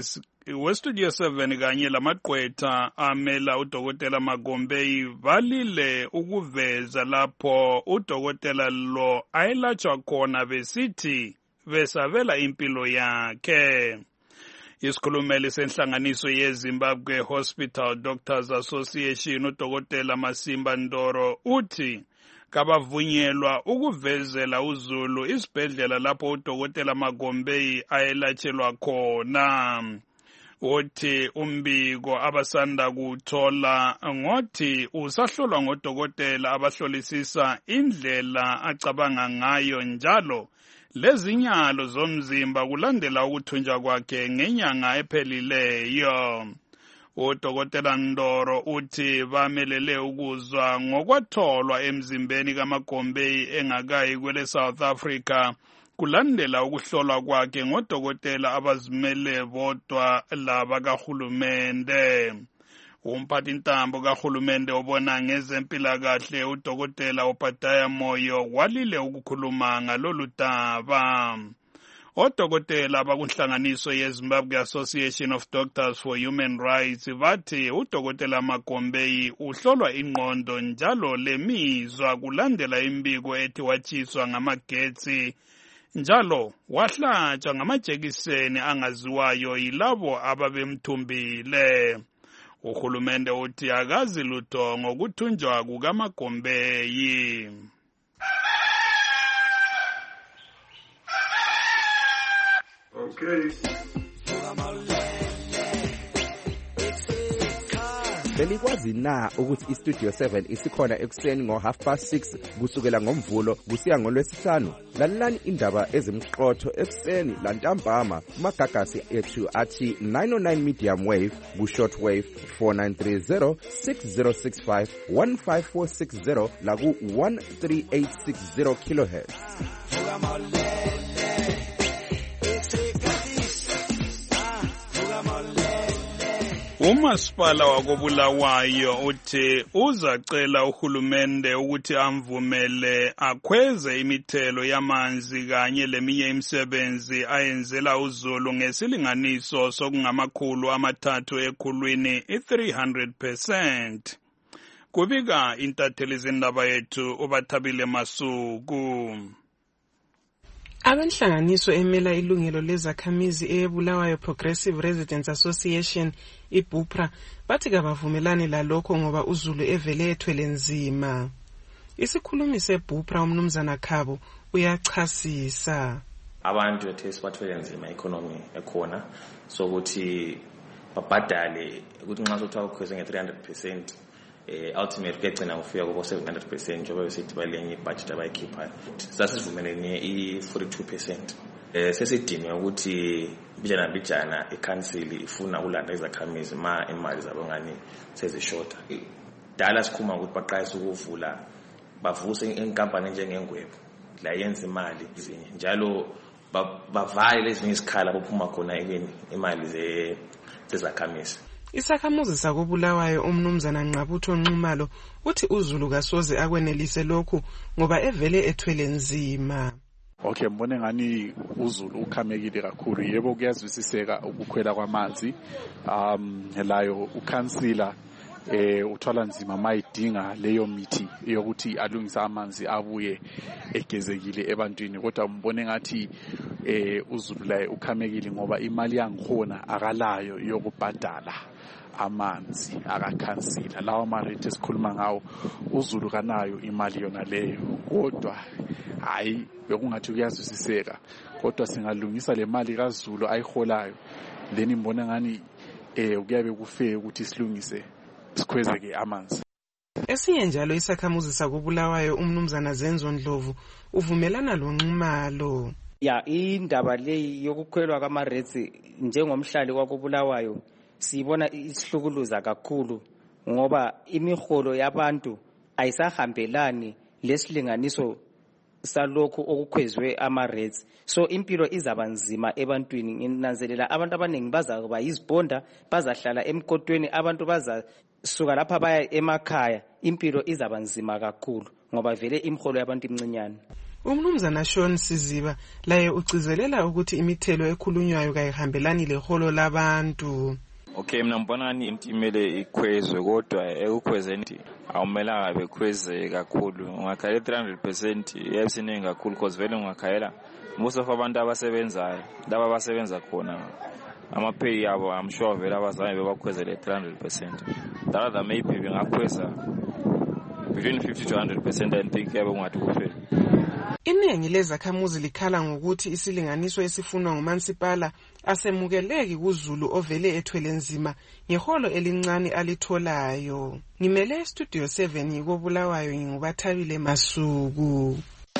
S22: 7 kanye lamagqwetha amela udokotela Magombei balile ukuveza lapho udokotela lo ayelatshwa khona besithi besabela impilo yakhe. Isikhulumeli senhlanganiso yeZimbabwe Hospital Doctors Association udokotela Masimba Ndoro uthi kabavunyelwa ukuvezela uzulu isibhedlela lapho udokotela Magombei ayelatshelwa khona. Uthi umbiko abasanda kuthola ngothi usahlolwa ngodokotela abahlolisisa indlela acabanga ngayo njalo lezinyalo zomzimba kulandela ukuthunjwa kwakhe ngenyanga ephelileyo. Udokotela Ndoro uthi bamelele ukuzwa ngokwatholwa emzimbeni kaMagombei engakayi kwele South Africa kulandela ukuhlolwa kwakhe ngodokotela abazimele bodwa laba kahulumende. Umphathintambo kahulumende obona ngezempilakahle udokotela Obadiah Moyo walile ukukhuluma ngalolu daba. Odokotela abakunhlanganiso yeZimbabwe Association of Doctors for Human Rights bathi udokotela Magombei uhlolwa ingqondo njalo lemizwa kulandela imbiko ethi watshiswa ngamagetsi njalo wahlatshwa ngamajekiseni angaziwayo yilabo ababemthumbile. Uhulumende uthi akazi lutho ngokuthunjwa kukaMagombeyi.
S3: Okay.
S6: Belikwazi na ukuthi iStudio 7 isikhona ekuseni ngo6:30 kusukela ngomvulo kusiya ngolwesihlanu? Lalelani indaba ezimqotho ekuseni lantambama kumagagasi ethu athi 909 medium wave ku-short wave 4930 6065 15460 laku 13860 kilohertz.
S22: Umasipala wakobulawayo uthi uzacela uhulumende ukuthi amvumele akhweze imithelo yamanzi kanye leminye imisebenzi ayenzela uZulu ngesilinganiso sokungama300 ekhulwini i300%. Kubika intatheli zindaba yethu uBathabile Masuku.
S7: Abenhlanganiso emela ilungelo lezakhamizi eBulawayo Progressive Residents Association iBupra bathi kabavumelani lalokho ngoba uZulu evele ethwele nzima. Isikhulumi seBupra umnumzana Khabo uyachasisa.
S24: Abantu bethu sibathwele nzima economy ekhona sokuthi babhadale ukuthi nxa sothiwa ukhweze nge300% ultimately kugcina ufika kubo 700% njengoba besithi balenye ibudget abayikhiphayo. Sasivumelene i42%. Sesidinga ukuthi bijana icouncil ifuna ulanda izakhamizi ma imali zabo ngani sezishota. Dala sikhuma ukuthi baqayisa ukuvula bavuse inkampani njengengwebo la yenza imali izinye njalo bavale ezinye isikhala bophuma khona imali zezakhamizi.
S7: Isakhamuzi sakobulawayo umnumzana Nqabutho Nxumalo uthi uZulu kasoze akwenelise lokhu ngoba evele ethwele nzima.
S8: Okay, mbone ngani uZulu ukhamekile kakhulu. Yebo kuyazwisiseka ukukhwela kwamanzi. Layo ukhansila uthwala nzima mayidinga leyo mithi yokuthi alungisa amanzi abuye egezekile ebantwini, kodwa mbone ngathi uZulu laye ukhamekile ngoba imali yangikhona akalayo yokubhadala amanzi akakhansila. Lawa marate esikhuluma ngawo uZulu kanayo imali yona leyo, kodwa hayi bekungathi kuyazwisiseka, kodwa singalungisa le mali kaZulu ayiholayo then mbona ngani kuyabe kufe ukuthi silungise sikhwezeke amanzi.
S7: Esinye njalo isakhamuzi sakobulawayo umnumzana Zenzo Ndlovu uvumelana lo Nxumalo.
S10: Ya indaba leyi yokukhwelwa kwama-rates njengomhlali kwakobulawayo sibona isihlukuluza kakhulu ngoba imiholo yabantu ayisahambelani lesilinganiso salokho okukhwezwe ama-rates. So impilo izaba nzima ebantwini. Nginanzelela abantu abaningi bazakuba yizibonda, bazahlala emkotweni, abantu bazasuka lapha baya emakhaya. Impilo izaba nzima kakhulu ngoba vele imiholo yabantu imncinyane.
S7: Umnumzana Sean Siziba laye ucizelela ukuthi imithelo ekhulunywayo kayihambelani leholo labantu.
S11: Okay, mina mbona imele ikhwezwe kodwa ekukhwezeni awumelanga bekhweze kakhulu. Ungakhayela 300% yabiseningi kakhulu because vele ungakhayela most of abantu abasebenzayo laba abasebenza khona ama-pay yabo I'm sure vele abazange bebakhwezele 300%. Rather maybe bengakhweza between 50 to 100% and think yabe kungathi kuphela.
S7: Iningi lezakhamuzi likhala ngokuthi isilinganiso esifunwa ngumansipala asemukeleki kuZulu ovele ethwele nzima ngeholo elincane alitholayo. Ngimele Studio 7 ngikobulawayo nguBathabile Masuku.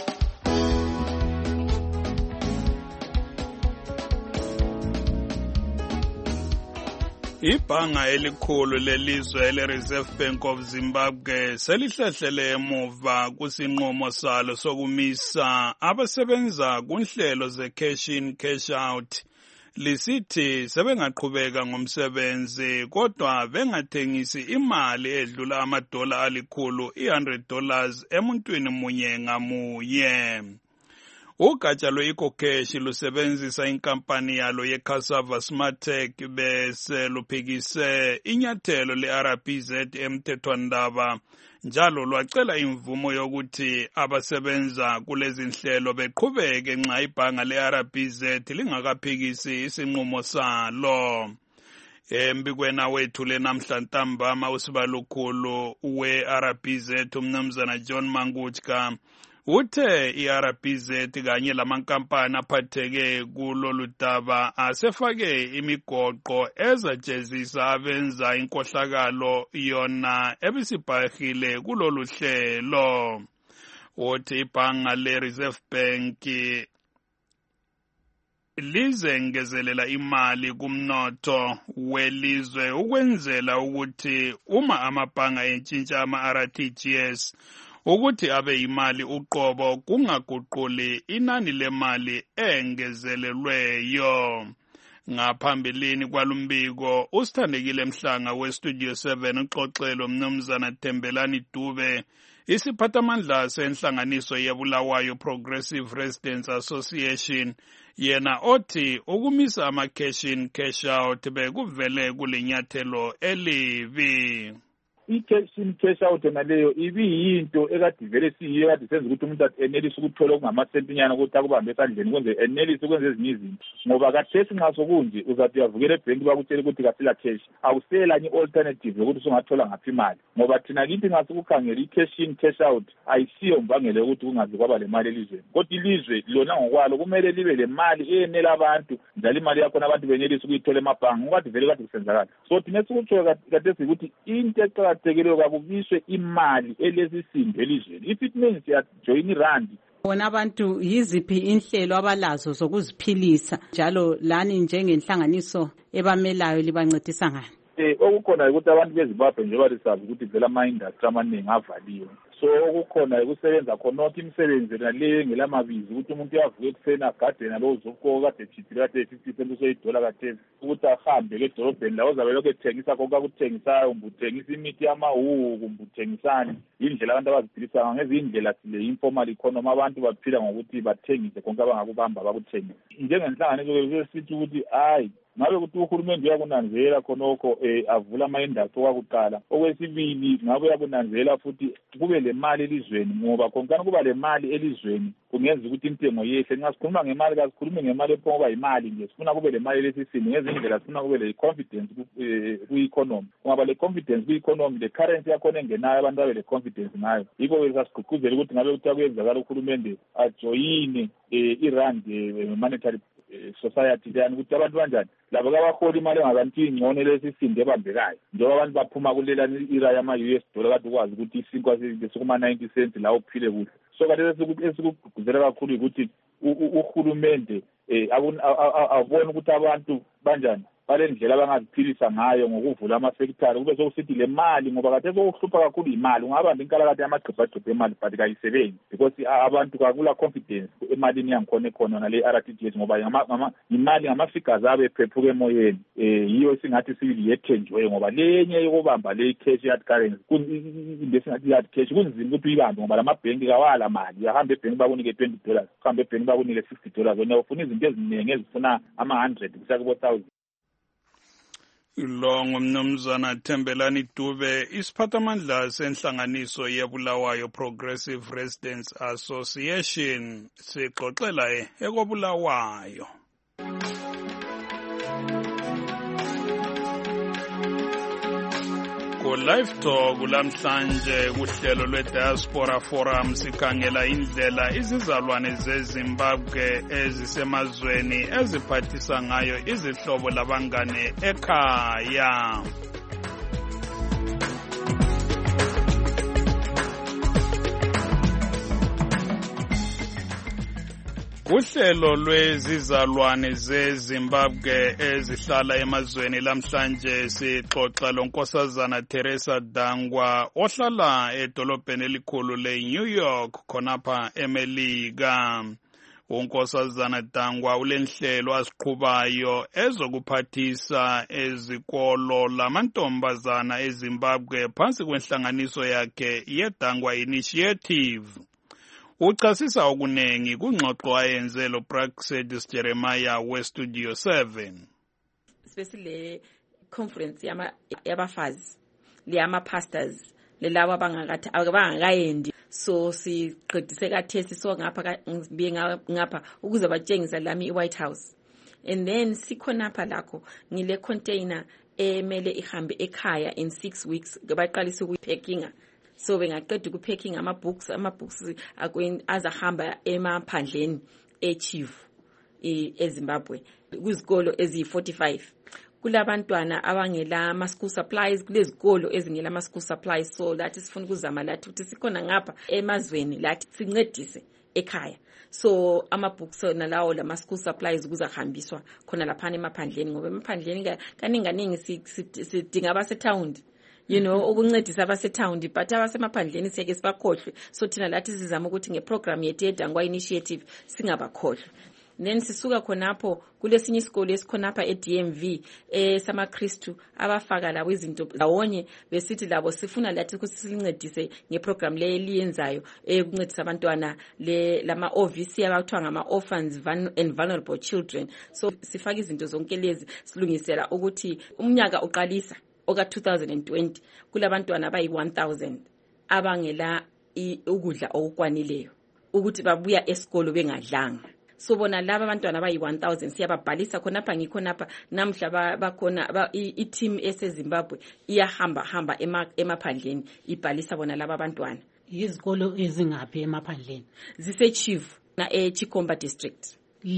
S22: Ibhanga elikhulu lelizwe le-Reserve Bank of Zimbabwe selihlehlele emuva kusinqumo salo sokumisa abasebenza kunhlelo ze-cash in cash out. Lisithi sebengaqhubeka ngomsebenzi kodwa bengathengisi imali edlula amadola alikhulu $100 emuntwini munye ngamunye. Ugatsha lwe-EcoCash lusebenzisa inkampani yalo ye-Cassava Smartech bese luphikise inyathelo le-RBZ emthethwandaba njalo lwacela imvumo yokuthi abasebenza kulezi nhlelo beqhubeke nxa ibhanga le-RBZ lingakaphikisi isinqumo salo. Embikweni wethu lenamhla ntambama usibalukhulu we-RBZ umnumzana John Manguchka uthe i-RBZ kanye lamankampani aphatheke kulolu daba asefake imigoqo ezajezisa abenza inkohlakalo yona ebisibhahile kulolu hlelo. Uthi ibhanga le-Reserve Bank lizengezelela imali kumnotho welizwe ukwenzela ukuthi uma amabhanga entshintsha ama-RTGS ukuthi abe imali uqobo kungaguquli inani lemali engezelelweyo. Ngaphambilini kwalumbiko usithandekile Mhlanga weStudio 7 uxoxelo mnumzana Thembelani Dube isiphathamandla senhlanganiso yeBulawayo Progressive Residents Association yena othi ukumisa ama-cash in cash out bekuvele kulinyathelo elibi.
S12: I-cash in cash out naleyo ibiyinto ekade vele siyiyo ekade senza ukuthi umuntu enelise ukuthola okungamasentinyana ukuthi akubambe esandleni kwenze enelise ukwenza ezinye izinto ngoba kathesi nxa sokunje uzathi uyavukela ebhenki bakutshela ukuthi kasila cash awuselanye i-alternative yokuthi usungathola ngaphi imali ngoba thina kithi nxa sikukhangela i-cash in cash out ayisiyo mbangela yokuthi kungaze kwaba le mali elizweni kodwa ilizwe lona ngokwalo kumele libe le mali eyenela abantu njalo imali yakhona abantu benelise ukuyithola emabhangi ngokade vele kade kusenzakala so thina sikutsho kathesi ukuthi into eqakathekileyo kakubiswe imali elesisindo elizweni if it means yajoin irandi.
S21: Bona abantu yiziphi inhlelo abalazo zokuziphilisa njalo lani njengenhlanganiso ebamelayo libancedisa ngani?
S12: Okukhona ukuthi abantu beZimbabwe njengoba lisazi ukuthi vele ama-industry amaningi avaliwe so okukhona ukusebenza khonokho imisebenzi naleyo engelamabizi ukuthi umuntu uyavuka ekuseni agade nalo uzokukoka kade ejithile kade 50% usoyidola kathesi ukuthi ahambe edolobheni la uzabe lokhu ethengisa konke akuthengisayo kumbe uthengisa imithi yamahuku kumbe uthengisani indlela abantu abaziphilisa ngayo ngezindlela sile informal economy abantu baphila ngokuthi bathengise konke abangakubamba bakuthengise njengenhlanganiso sithi ukuthi hayi ngabe ukuthi uhulumende uyakunanzela khonokho avula ama-industry okwakuqala okwesibili ngabe uyakunanzela futhi kube le mali elizweni ngoba khonkani kuba le mali elizweni kungenza ukuthi intengo yehle nxa sikhuluma ngemali kasikhulumi ngemali ephongoba yimali nje sifuna kube le mali lesisini ngezindlela sifuna kube le confidence kwi-economy kungaba le confidence kwi-economy le currency yakhona engenayo abantu babe le confidence ngayo yikho sasigqugquzela ukuthi ngabe kuthiwa kuyenzakala uhulumende ajoyine i-rand monetary society yani ukuthi abantu kanjani labo kabahola imali engabantu ingcono lesisinde ebambekayo njengoba abantu baphuma kulelani ira yama-US dollar kade ukwazi ukuthi isinkwa sekuma-90 cents la uphile kuhle so kade esikugqugquzela kakhulu ukuthi uhulumende abone ukuthi abantu banjani bale ndlela abangaziphilisa ngayo ngokuvula ama-sector kube sokusithi le mali ngoba kade sokuhlupha kakhulu imali ungabamba inkalakade yamagqibhagqibhe emali but kayisebenzi because abantu kakula confidence emalini yangikhona ekhona nale RTGS ngoba imali ngama-figures abe ephephuka emoyeni yiyo singathi siyethenjiwe ngoba lenye yokubamba le cash hard currency into singathi hard cash kunzima ukuthi uyibambe ngoba lamabhenki kawala mali uyahamba ebhenki bakunike $20 uhambe ebhenki bakunike $60 wena ufuna izinto eziningi ezifuna ama-100 kusa kubo-1000.
S22: Lo ngumnumzana Thembelani Dube isiphathamandla senhlanganiso yeBulawayo Progressive Residents Association sixoxela ekobulawayo. Live Talk lamhlanje kuhlelo lwe-Diaspora Forum sikhangela indlela izizalwane zeZimbabwe ezisemazweni eziphathisa ngayo izihlobo labangane ekhaya. Uhlelo lwezizalwane zeZimbabwe ezihlala emazweni lamhlanje sixoxa lonkosazana Teresa Dangwa ohlala edolobheni elikhulu le-New York khonapha eMelika. Unkosazana Dangwa ulenhlelo aziqhubayo ezokuphathisa ezikolo lamantombazana eZimbabwe phansi kwenhlanganiso yakhe yeDangwa Initiative. Uchasisa okunengi kungxoxo ayenze lo Praxedis Jeremiah weStudio 7.
S13: Especially conference yabafazi leyama pastors lelawa abangakayendi so siqedise kathesi so ngapha ukuze batshengisa lami iWhite House and then sikhonapha lakho ngile container emele ihambe ekhaya in 6 weeks baqalisa ukupackinga. So bengaqeda ukupacking amabooks azahamba emaphandleni eChief eZimbabwe kuzikolo eziyi-45. Kulabantwana abangela ama-school supplies, kulezikolo ezingela ama-school supplies. So lathi sifuna ukuzama lathi ukuthi sikhona ngapha emazweni lathi sincedise ekhaya. So amabooks nalawo lama-school supplies kuzahambiswa khona laphana emaphandleni, ngoba emaphandleni kaningi sidinga abasetown, ukuncedisa abasetown, but abasemaphandleni siyeke sibakhohlwe. So thina lathi sizama ukuthi ngeprogram yethu yeDangwa initiative singabakhohlwe. Then sisuka khonapho kulesinye isikole esikhonapha eDMV samaKristu abafaka labo izinto lawonye besithi labo sifuna lathi ukuthi silincedise ngeprogram le eliyenzayo ukuncedisa abantwana lama OVC abathwa ngama orphans and vulnerable children. So sifaka izinto zonke lezi silungisela ukuthi umnyaka uqalisa oka 2020 kulabantwana abayi-1000 abangela ukudla okukwanileyo ukuthi babuya esikolo bengadlanga. So bona laba abantwana abayi-1000 siyababhalisa khonapha ngikhonapha namhla bakhona i-team eseZimbabwe iyahamba emaphandleni ibhalisa bona laba abantwana.
S21: Izikolo ezingaphi emaphandleni?
S13: ZiseChief na eChikomba district.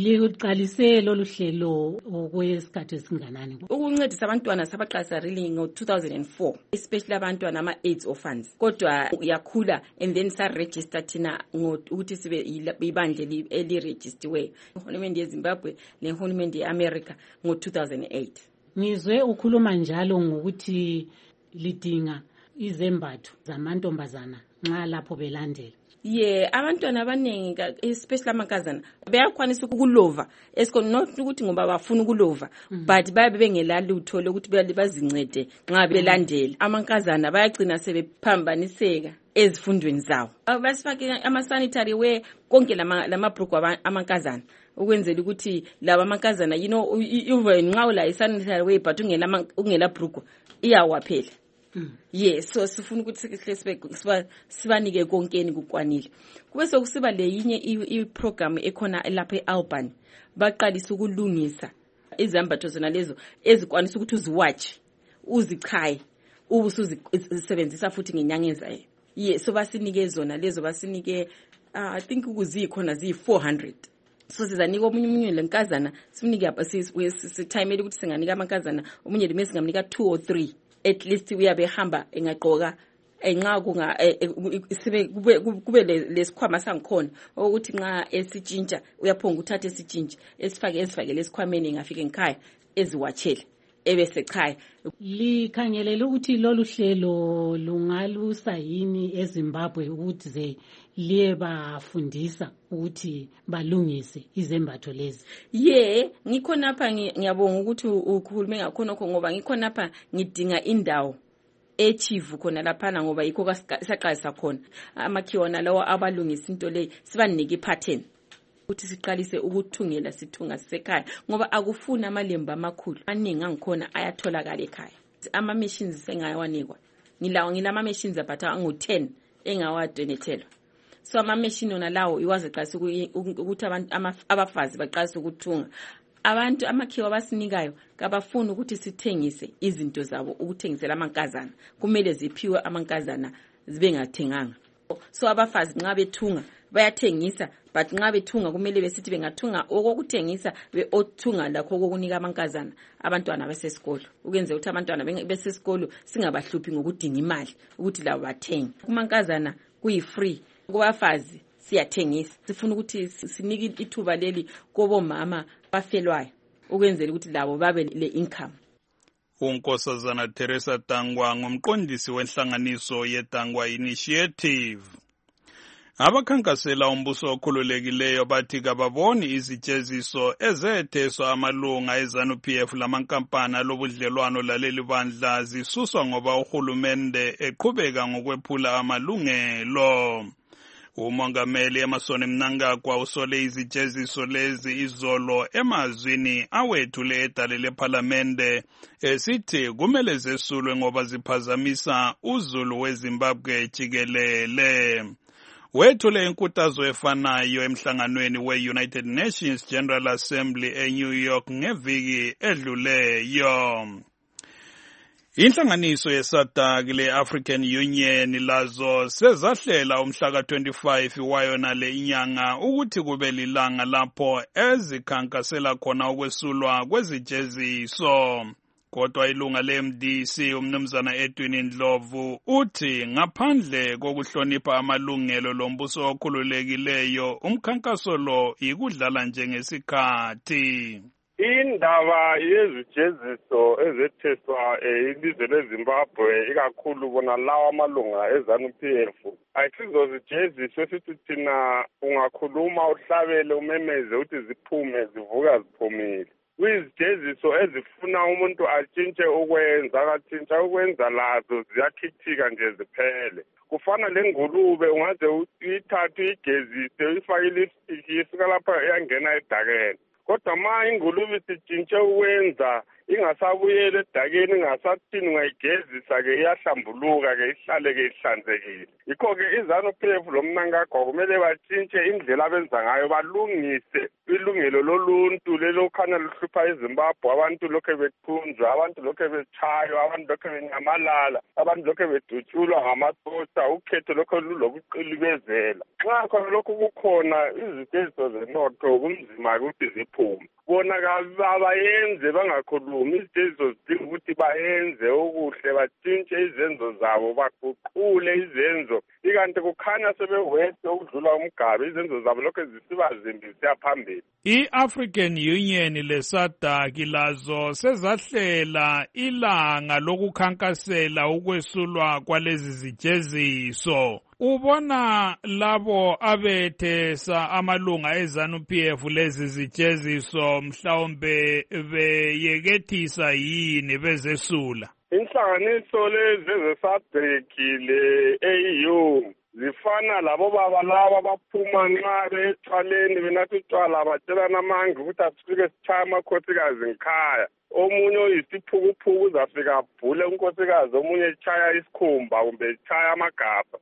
S21: Liqalise lolu hlelo okwesikhathi esinganani?
S13: Ukuncedisa abantwana sabaqalisa really ngo-2004, especially abantwana ama-AIDS orphans. Kodwa yakhula and then sa-register thina ukuthi sibe ibandla eliregistiweyo. Uhulumende yeZimbabwe nehulumende ye-America ngo-2008.
S21: Ngizwe ukhuluma njalo ngokuthi lidinga izembatho zamantombazana nxa lapho belandela.
S13: Abantwana abaningi especially amankazana bayakwanisa ukulova esikole, not ukuthi ngoba bafuna ukulova, but bayabe bengela lutho lokuthi bazincede nxa belandela. Amankazana bayagcina sebephambaniseka ezifundweni zawo. Basifake ama-sanitary wear konke lamabhruku amankazana ukwenzela ukuthi laba amankazana even nxa ula i-sanitary wear but ungela bhruku iyawaphela. So sifuna ukuthi sibanike konkeni kukwanile. Kube sokusiba leyinye iprogram ekhona lapha eAlban baqalisa ukulungisa izambatho zona lezo ezikwanisa ukuthi uziwatch uzichaye ubusuzisebenzisa futhi ngenyanga ezayo. So basinike zona lezo, basinike I think ukuzikhona ziyi-400. So sizanika omunye lenkazana simnike sithayimele ukuthi singanika amankazana omunye lime singamnika 2 or 3 at least uyabe hamba engaqoka enxa kube lesikhwama sangikhona ukuthi nxa esitshintsha uyaphonga uthathe esitshintsha esifake lesikhwameni engafike ngikhaya eziwatshele ebese ekhaya.
S21: Likhangelele ukuthi lolu hlelo lungalusa yini eZimbabwe ukuthi ze liye bafundisa ukuthi balungise izembatho lezi?
S13: Ngikhonapha ngiyabonga ukuthi ukhulume ngakhonokho ngoba ngikhonapha ngidinga indawo eChief khona laphana ngoba yikho saqalisa khona amakhiwana lawo abalungisa into le sibanike ipattern ukuthi siqalise ukuthungela sithunga sisekhaya ngoba akufuna amalembu amakhulu aningi angikhona ayatholakala ekhaya. Ama machines sengayawanikwa ngilama machines but angu-10 engawadonethelwa. So ama machine ona lawo iwaze qalisa ukuthi abafazi baqalisa ukuthunga. Abantu amakhiwa basinikayo kabafuni ukuthi sithengise izinto zabo ukuthengisela amankazana, kumele ziphiwe amankazana zibengathenganga. So abafazi nxa bethunga bayathengisa, but nxa bethunga kumele besithi bengathunga okokuthengisa beothunga lakho kokunika amankazana abantwana besesikolo, ukwenza ukuthi abantwana besesikolo singabahluphi ngokudinga imali ukuthi labo bathenge. Kumankazana kuyi-free, kubafazi siyathengisa. Sifuna ukuthi sinike ithuba leli kobomama bafelwayo ukwenzela ukuthi labo babe le-income.
S22: uNkosazana Teresa Dangwa ngumqondisi wenhlanganiso yeDangwa Initiative. Abakhankasela umbuso okhululekileyo bathi kababoni izijeziso ezetheswa amalunga eZANU-PF lamankampani alobudlelwano laleli bandla zisuswa ngoba uhulumende eqhubeka ngokwephula amalungelo. Umongameli Emmerson Mnangagwa usole izijeziso lezi izolo emazwini awethule edale lePhalamende esithi kumele zesulwe ngoba ziphazamisa uzulu weZimbabwe jikelele. Wethule inkuthazo efanayo emhlanganweni we-United Nations General Assembly eNew York ngeviki edluleyo. Inhlanganiso yeSADC le-African Union lazo sezahlela umhla ka-25 wayona le inyanga ukuthi kube lilanga lapho ezikhankasela khona ukwesulwa kwezijeziso. Kodwa ilunga le-MDC umnumzana Edwin Ndlovu uthi ngaphandle kokuhlonipha amalungelo lombuso okhululekileyo umkhankaso lo ikudlala njengesikhathi.
S1: Indaba yezijeziso ezetheswa ilizwe leZimbabwe ikakhulu bona lawa amalunga eZANU-PF ayisizo zijeziso esithi thina ungakhuluma uhlabele umemeze uthi ziphume zivuka ziphumile. Kuyizijeziso ezifuna umuntu atshintshe ukwenza akatshintsha ukwenza lazo ziyakhithika nje ziphele. Kufana lengulube ungaze uyithathe uyigezise uyifake ilipstick isuka lapha iyangena edakeni. Kodwa ma ingulube sitshintshe ukwenza ingasabuyela edakeni ingasathini ungayigezisa-ke iyahlambuluka-ke ihlale-ke ihlanzekile. Yikho-ke iZANU-PF lomnankagwa kumele batshintshe indlela abenza ngayo balungise ilungelo loluntu lelokhanya luhlupha iZimbabwe. Abantu lokhe bethunjwa, abantu lokhe betshaywa, abantu lokhe benyamalala, abantu lokhe bedutshulwa ngamasosha, ukhetho lokhe lulokuqilibezela. Nxa khona lokhu kukhona izijeziso zenotho kunzima ukuthi ziphume. Bona abayenze bangakhulumi izijeziso zidinga ukuthi bayenze okuhle batshintshe izenzo zabo baguqule izenzo. Ikanti kukhanya sebewethe ukudlula umgabe izenzo zabo lokho zisiba zimbi zisiya phambili.
S22: I-African Union le-SADC lazo sezahlela ilanga lokukhankasela ukwesulwa kwalezi zijeziso. Ubona labo abethesa amalunga eZANU-PF lezi zijeziso mhlawumbe beyekethisa yini bezesula?
S1: Inhlanganiso lezi zeSADC le-AU zifana labo baba laba baphuma nxa betshwaleni benatha utshwala batshelana amanga ukuthi asifike sitshaya amakhosikazi ngikhaya. Omunye oyisiphukuphuku uzafika abhule unkosikazi, omunye etshaya isikhumba kumbe etshaya amagabha.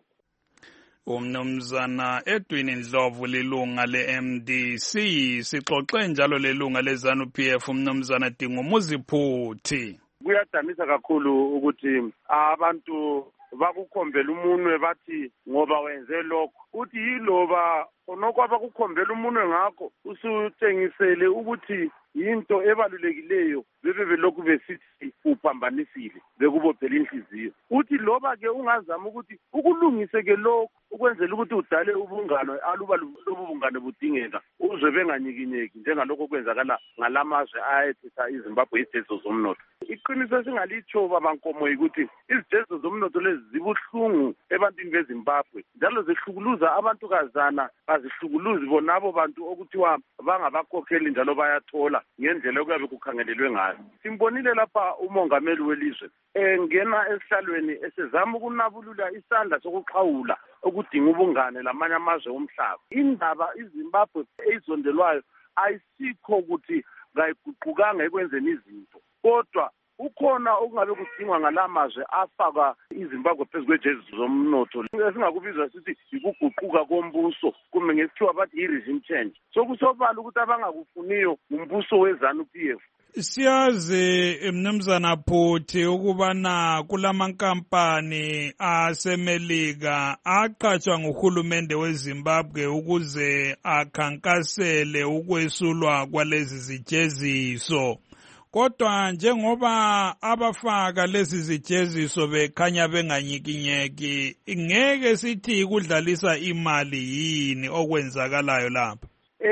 S22: Umnumzana Edwin Ndlovu lilunga le-MDC sixoxe njalo lelunga leZANU-PF umnumzana Dingumuzi Phuthi.
S4: Kuyadamisa kakhulu ukuthi abantu bakukhombela umunwe bathi ngoba wenze lokho uthi yiloba onokho abakukhombela umunwe ngakho usutshengisele ukuthi yinto ebalulekileyo bebe belokhu besithi uphambanisile bekubophela inhliziyo. Uthi loba ke ungazama ukuthi ukulungise ke lokho ukwenzela ukuthi udale ubungano aluba lobu bungane budingeka uzwe benganyikinyeki njengalokho kwenzakala ngalamazwe ayethesa iZimbabwe izijeziso zomnotho. Iqiniso singalitsho babankomo ukuthi izijeziso zomnotho lezi zibuhlungu ebantwini beZimbabwe njalo zihlukuluza abantukazana bazihlukuluzi bonabo bantu okuthiwa bangabakhokheli njalo bayathola ngendlela okuyabe kukhangelelwe ngayo. Simbonile lapha umongameli welizwe engena esihlalweni esezama ukunabulula isandla sokuxhawula okudinga ubungane lamanye amazwe omhlaba. Indaba iZimbabwe ezondelwayo ayisikho ukuthi ngayiguqukanga ekwenzeni izinto, kodwa ukhona okungabe kudingwa ngalamazwe afaka iZimbabwe phezu kwejeziso zomnotho esingakubiza sithi yikuguquka kombuso kumbe ngesikhiwa bathi yi-regime change. Sokusobala ukuthi abangakufuniyo umbuso weZANU-PF.
S22: Siyazi mnumzana Phuthi ukubana kulamankampani asemelika aqhatshwa nguhulumende weZimbabwe ukuze akhankasele ukwesulwa kwalezi zijeziso. Kodwa njengoba abafaka lezi zijeziso bekhanya benganyikinyeki, ngeke sithi kudlalisa imali yini okwenzakalayo lapha?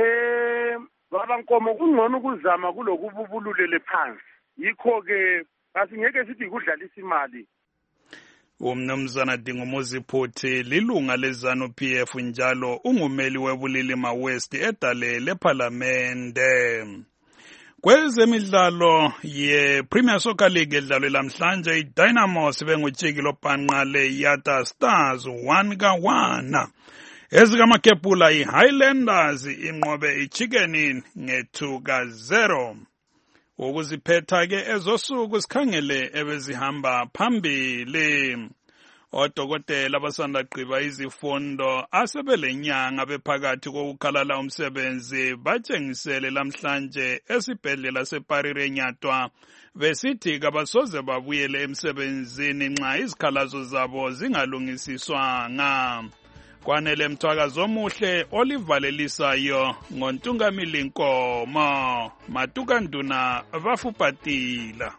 S4: Babankomo kungcono ukuzama kulokububululele phansi. Yikho-ke asingeke sithi kudlalisa imali.
S22: Umnumzana Dingumuzi Phuthi lilunga leZANU-PF njalo ungumeli weBulilima West edale lePhalamende. Kwezemidlalo ye-Premier Soccer League edlalwe lamhlanje iDynamos bengutshiki lobhanqa le-Yata Stars 1-1. Ezikamakepula iHighlanders inqobe iChicken nge-2-0. Ukuziphetha ke ezosuku sikhangele ebezihamba phambili. Odokotela abasanda gqiba izifundo asebelenyanga bephakathi kokukhalala umsebenzi batshengisele lamhlanje esibhedlela seParire Nyatwa besithi kabasoze babuyele emsebenzini nxa izikhalazo zabo zingalungisiswanga. Kwanele Mthwakazi omuhle olivalelisayo ngoNtungamili Nkomo Matuka Nduna Vafupatila.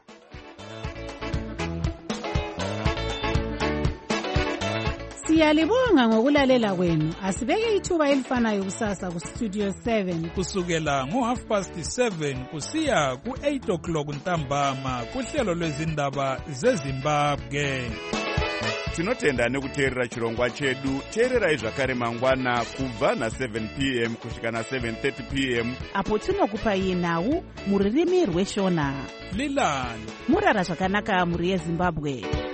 S14: Siyalibonga ngokulalela kwenu. Asibeke ithuba elifanayo kusasa ku Studio 7
S22: kusukela ngo7:30 kusiya ku8 o'clock ntambama kuhlelo lwezindaba zeZimbabwe.
S15: Tinotenda nekuteerera chirongwa chedu. Teererai zvakare mangwana kubva na7 p.m. kusvika na7:30 p.m.
S14: apo tinokupai nhau muririmi rweshona.
S22: Lilani
S14: murara zvakanaka muri yeZimbabwe.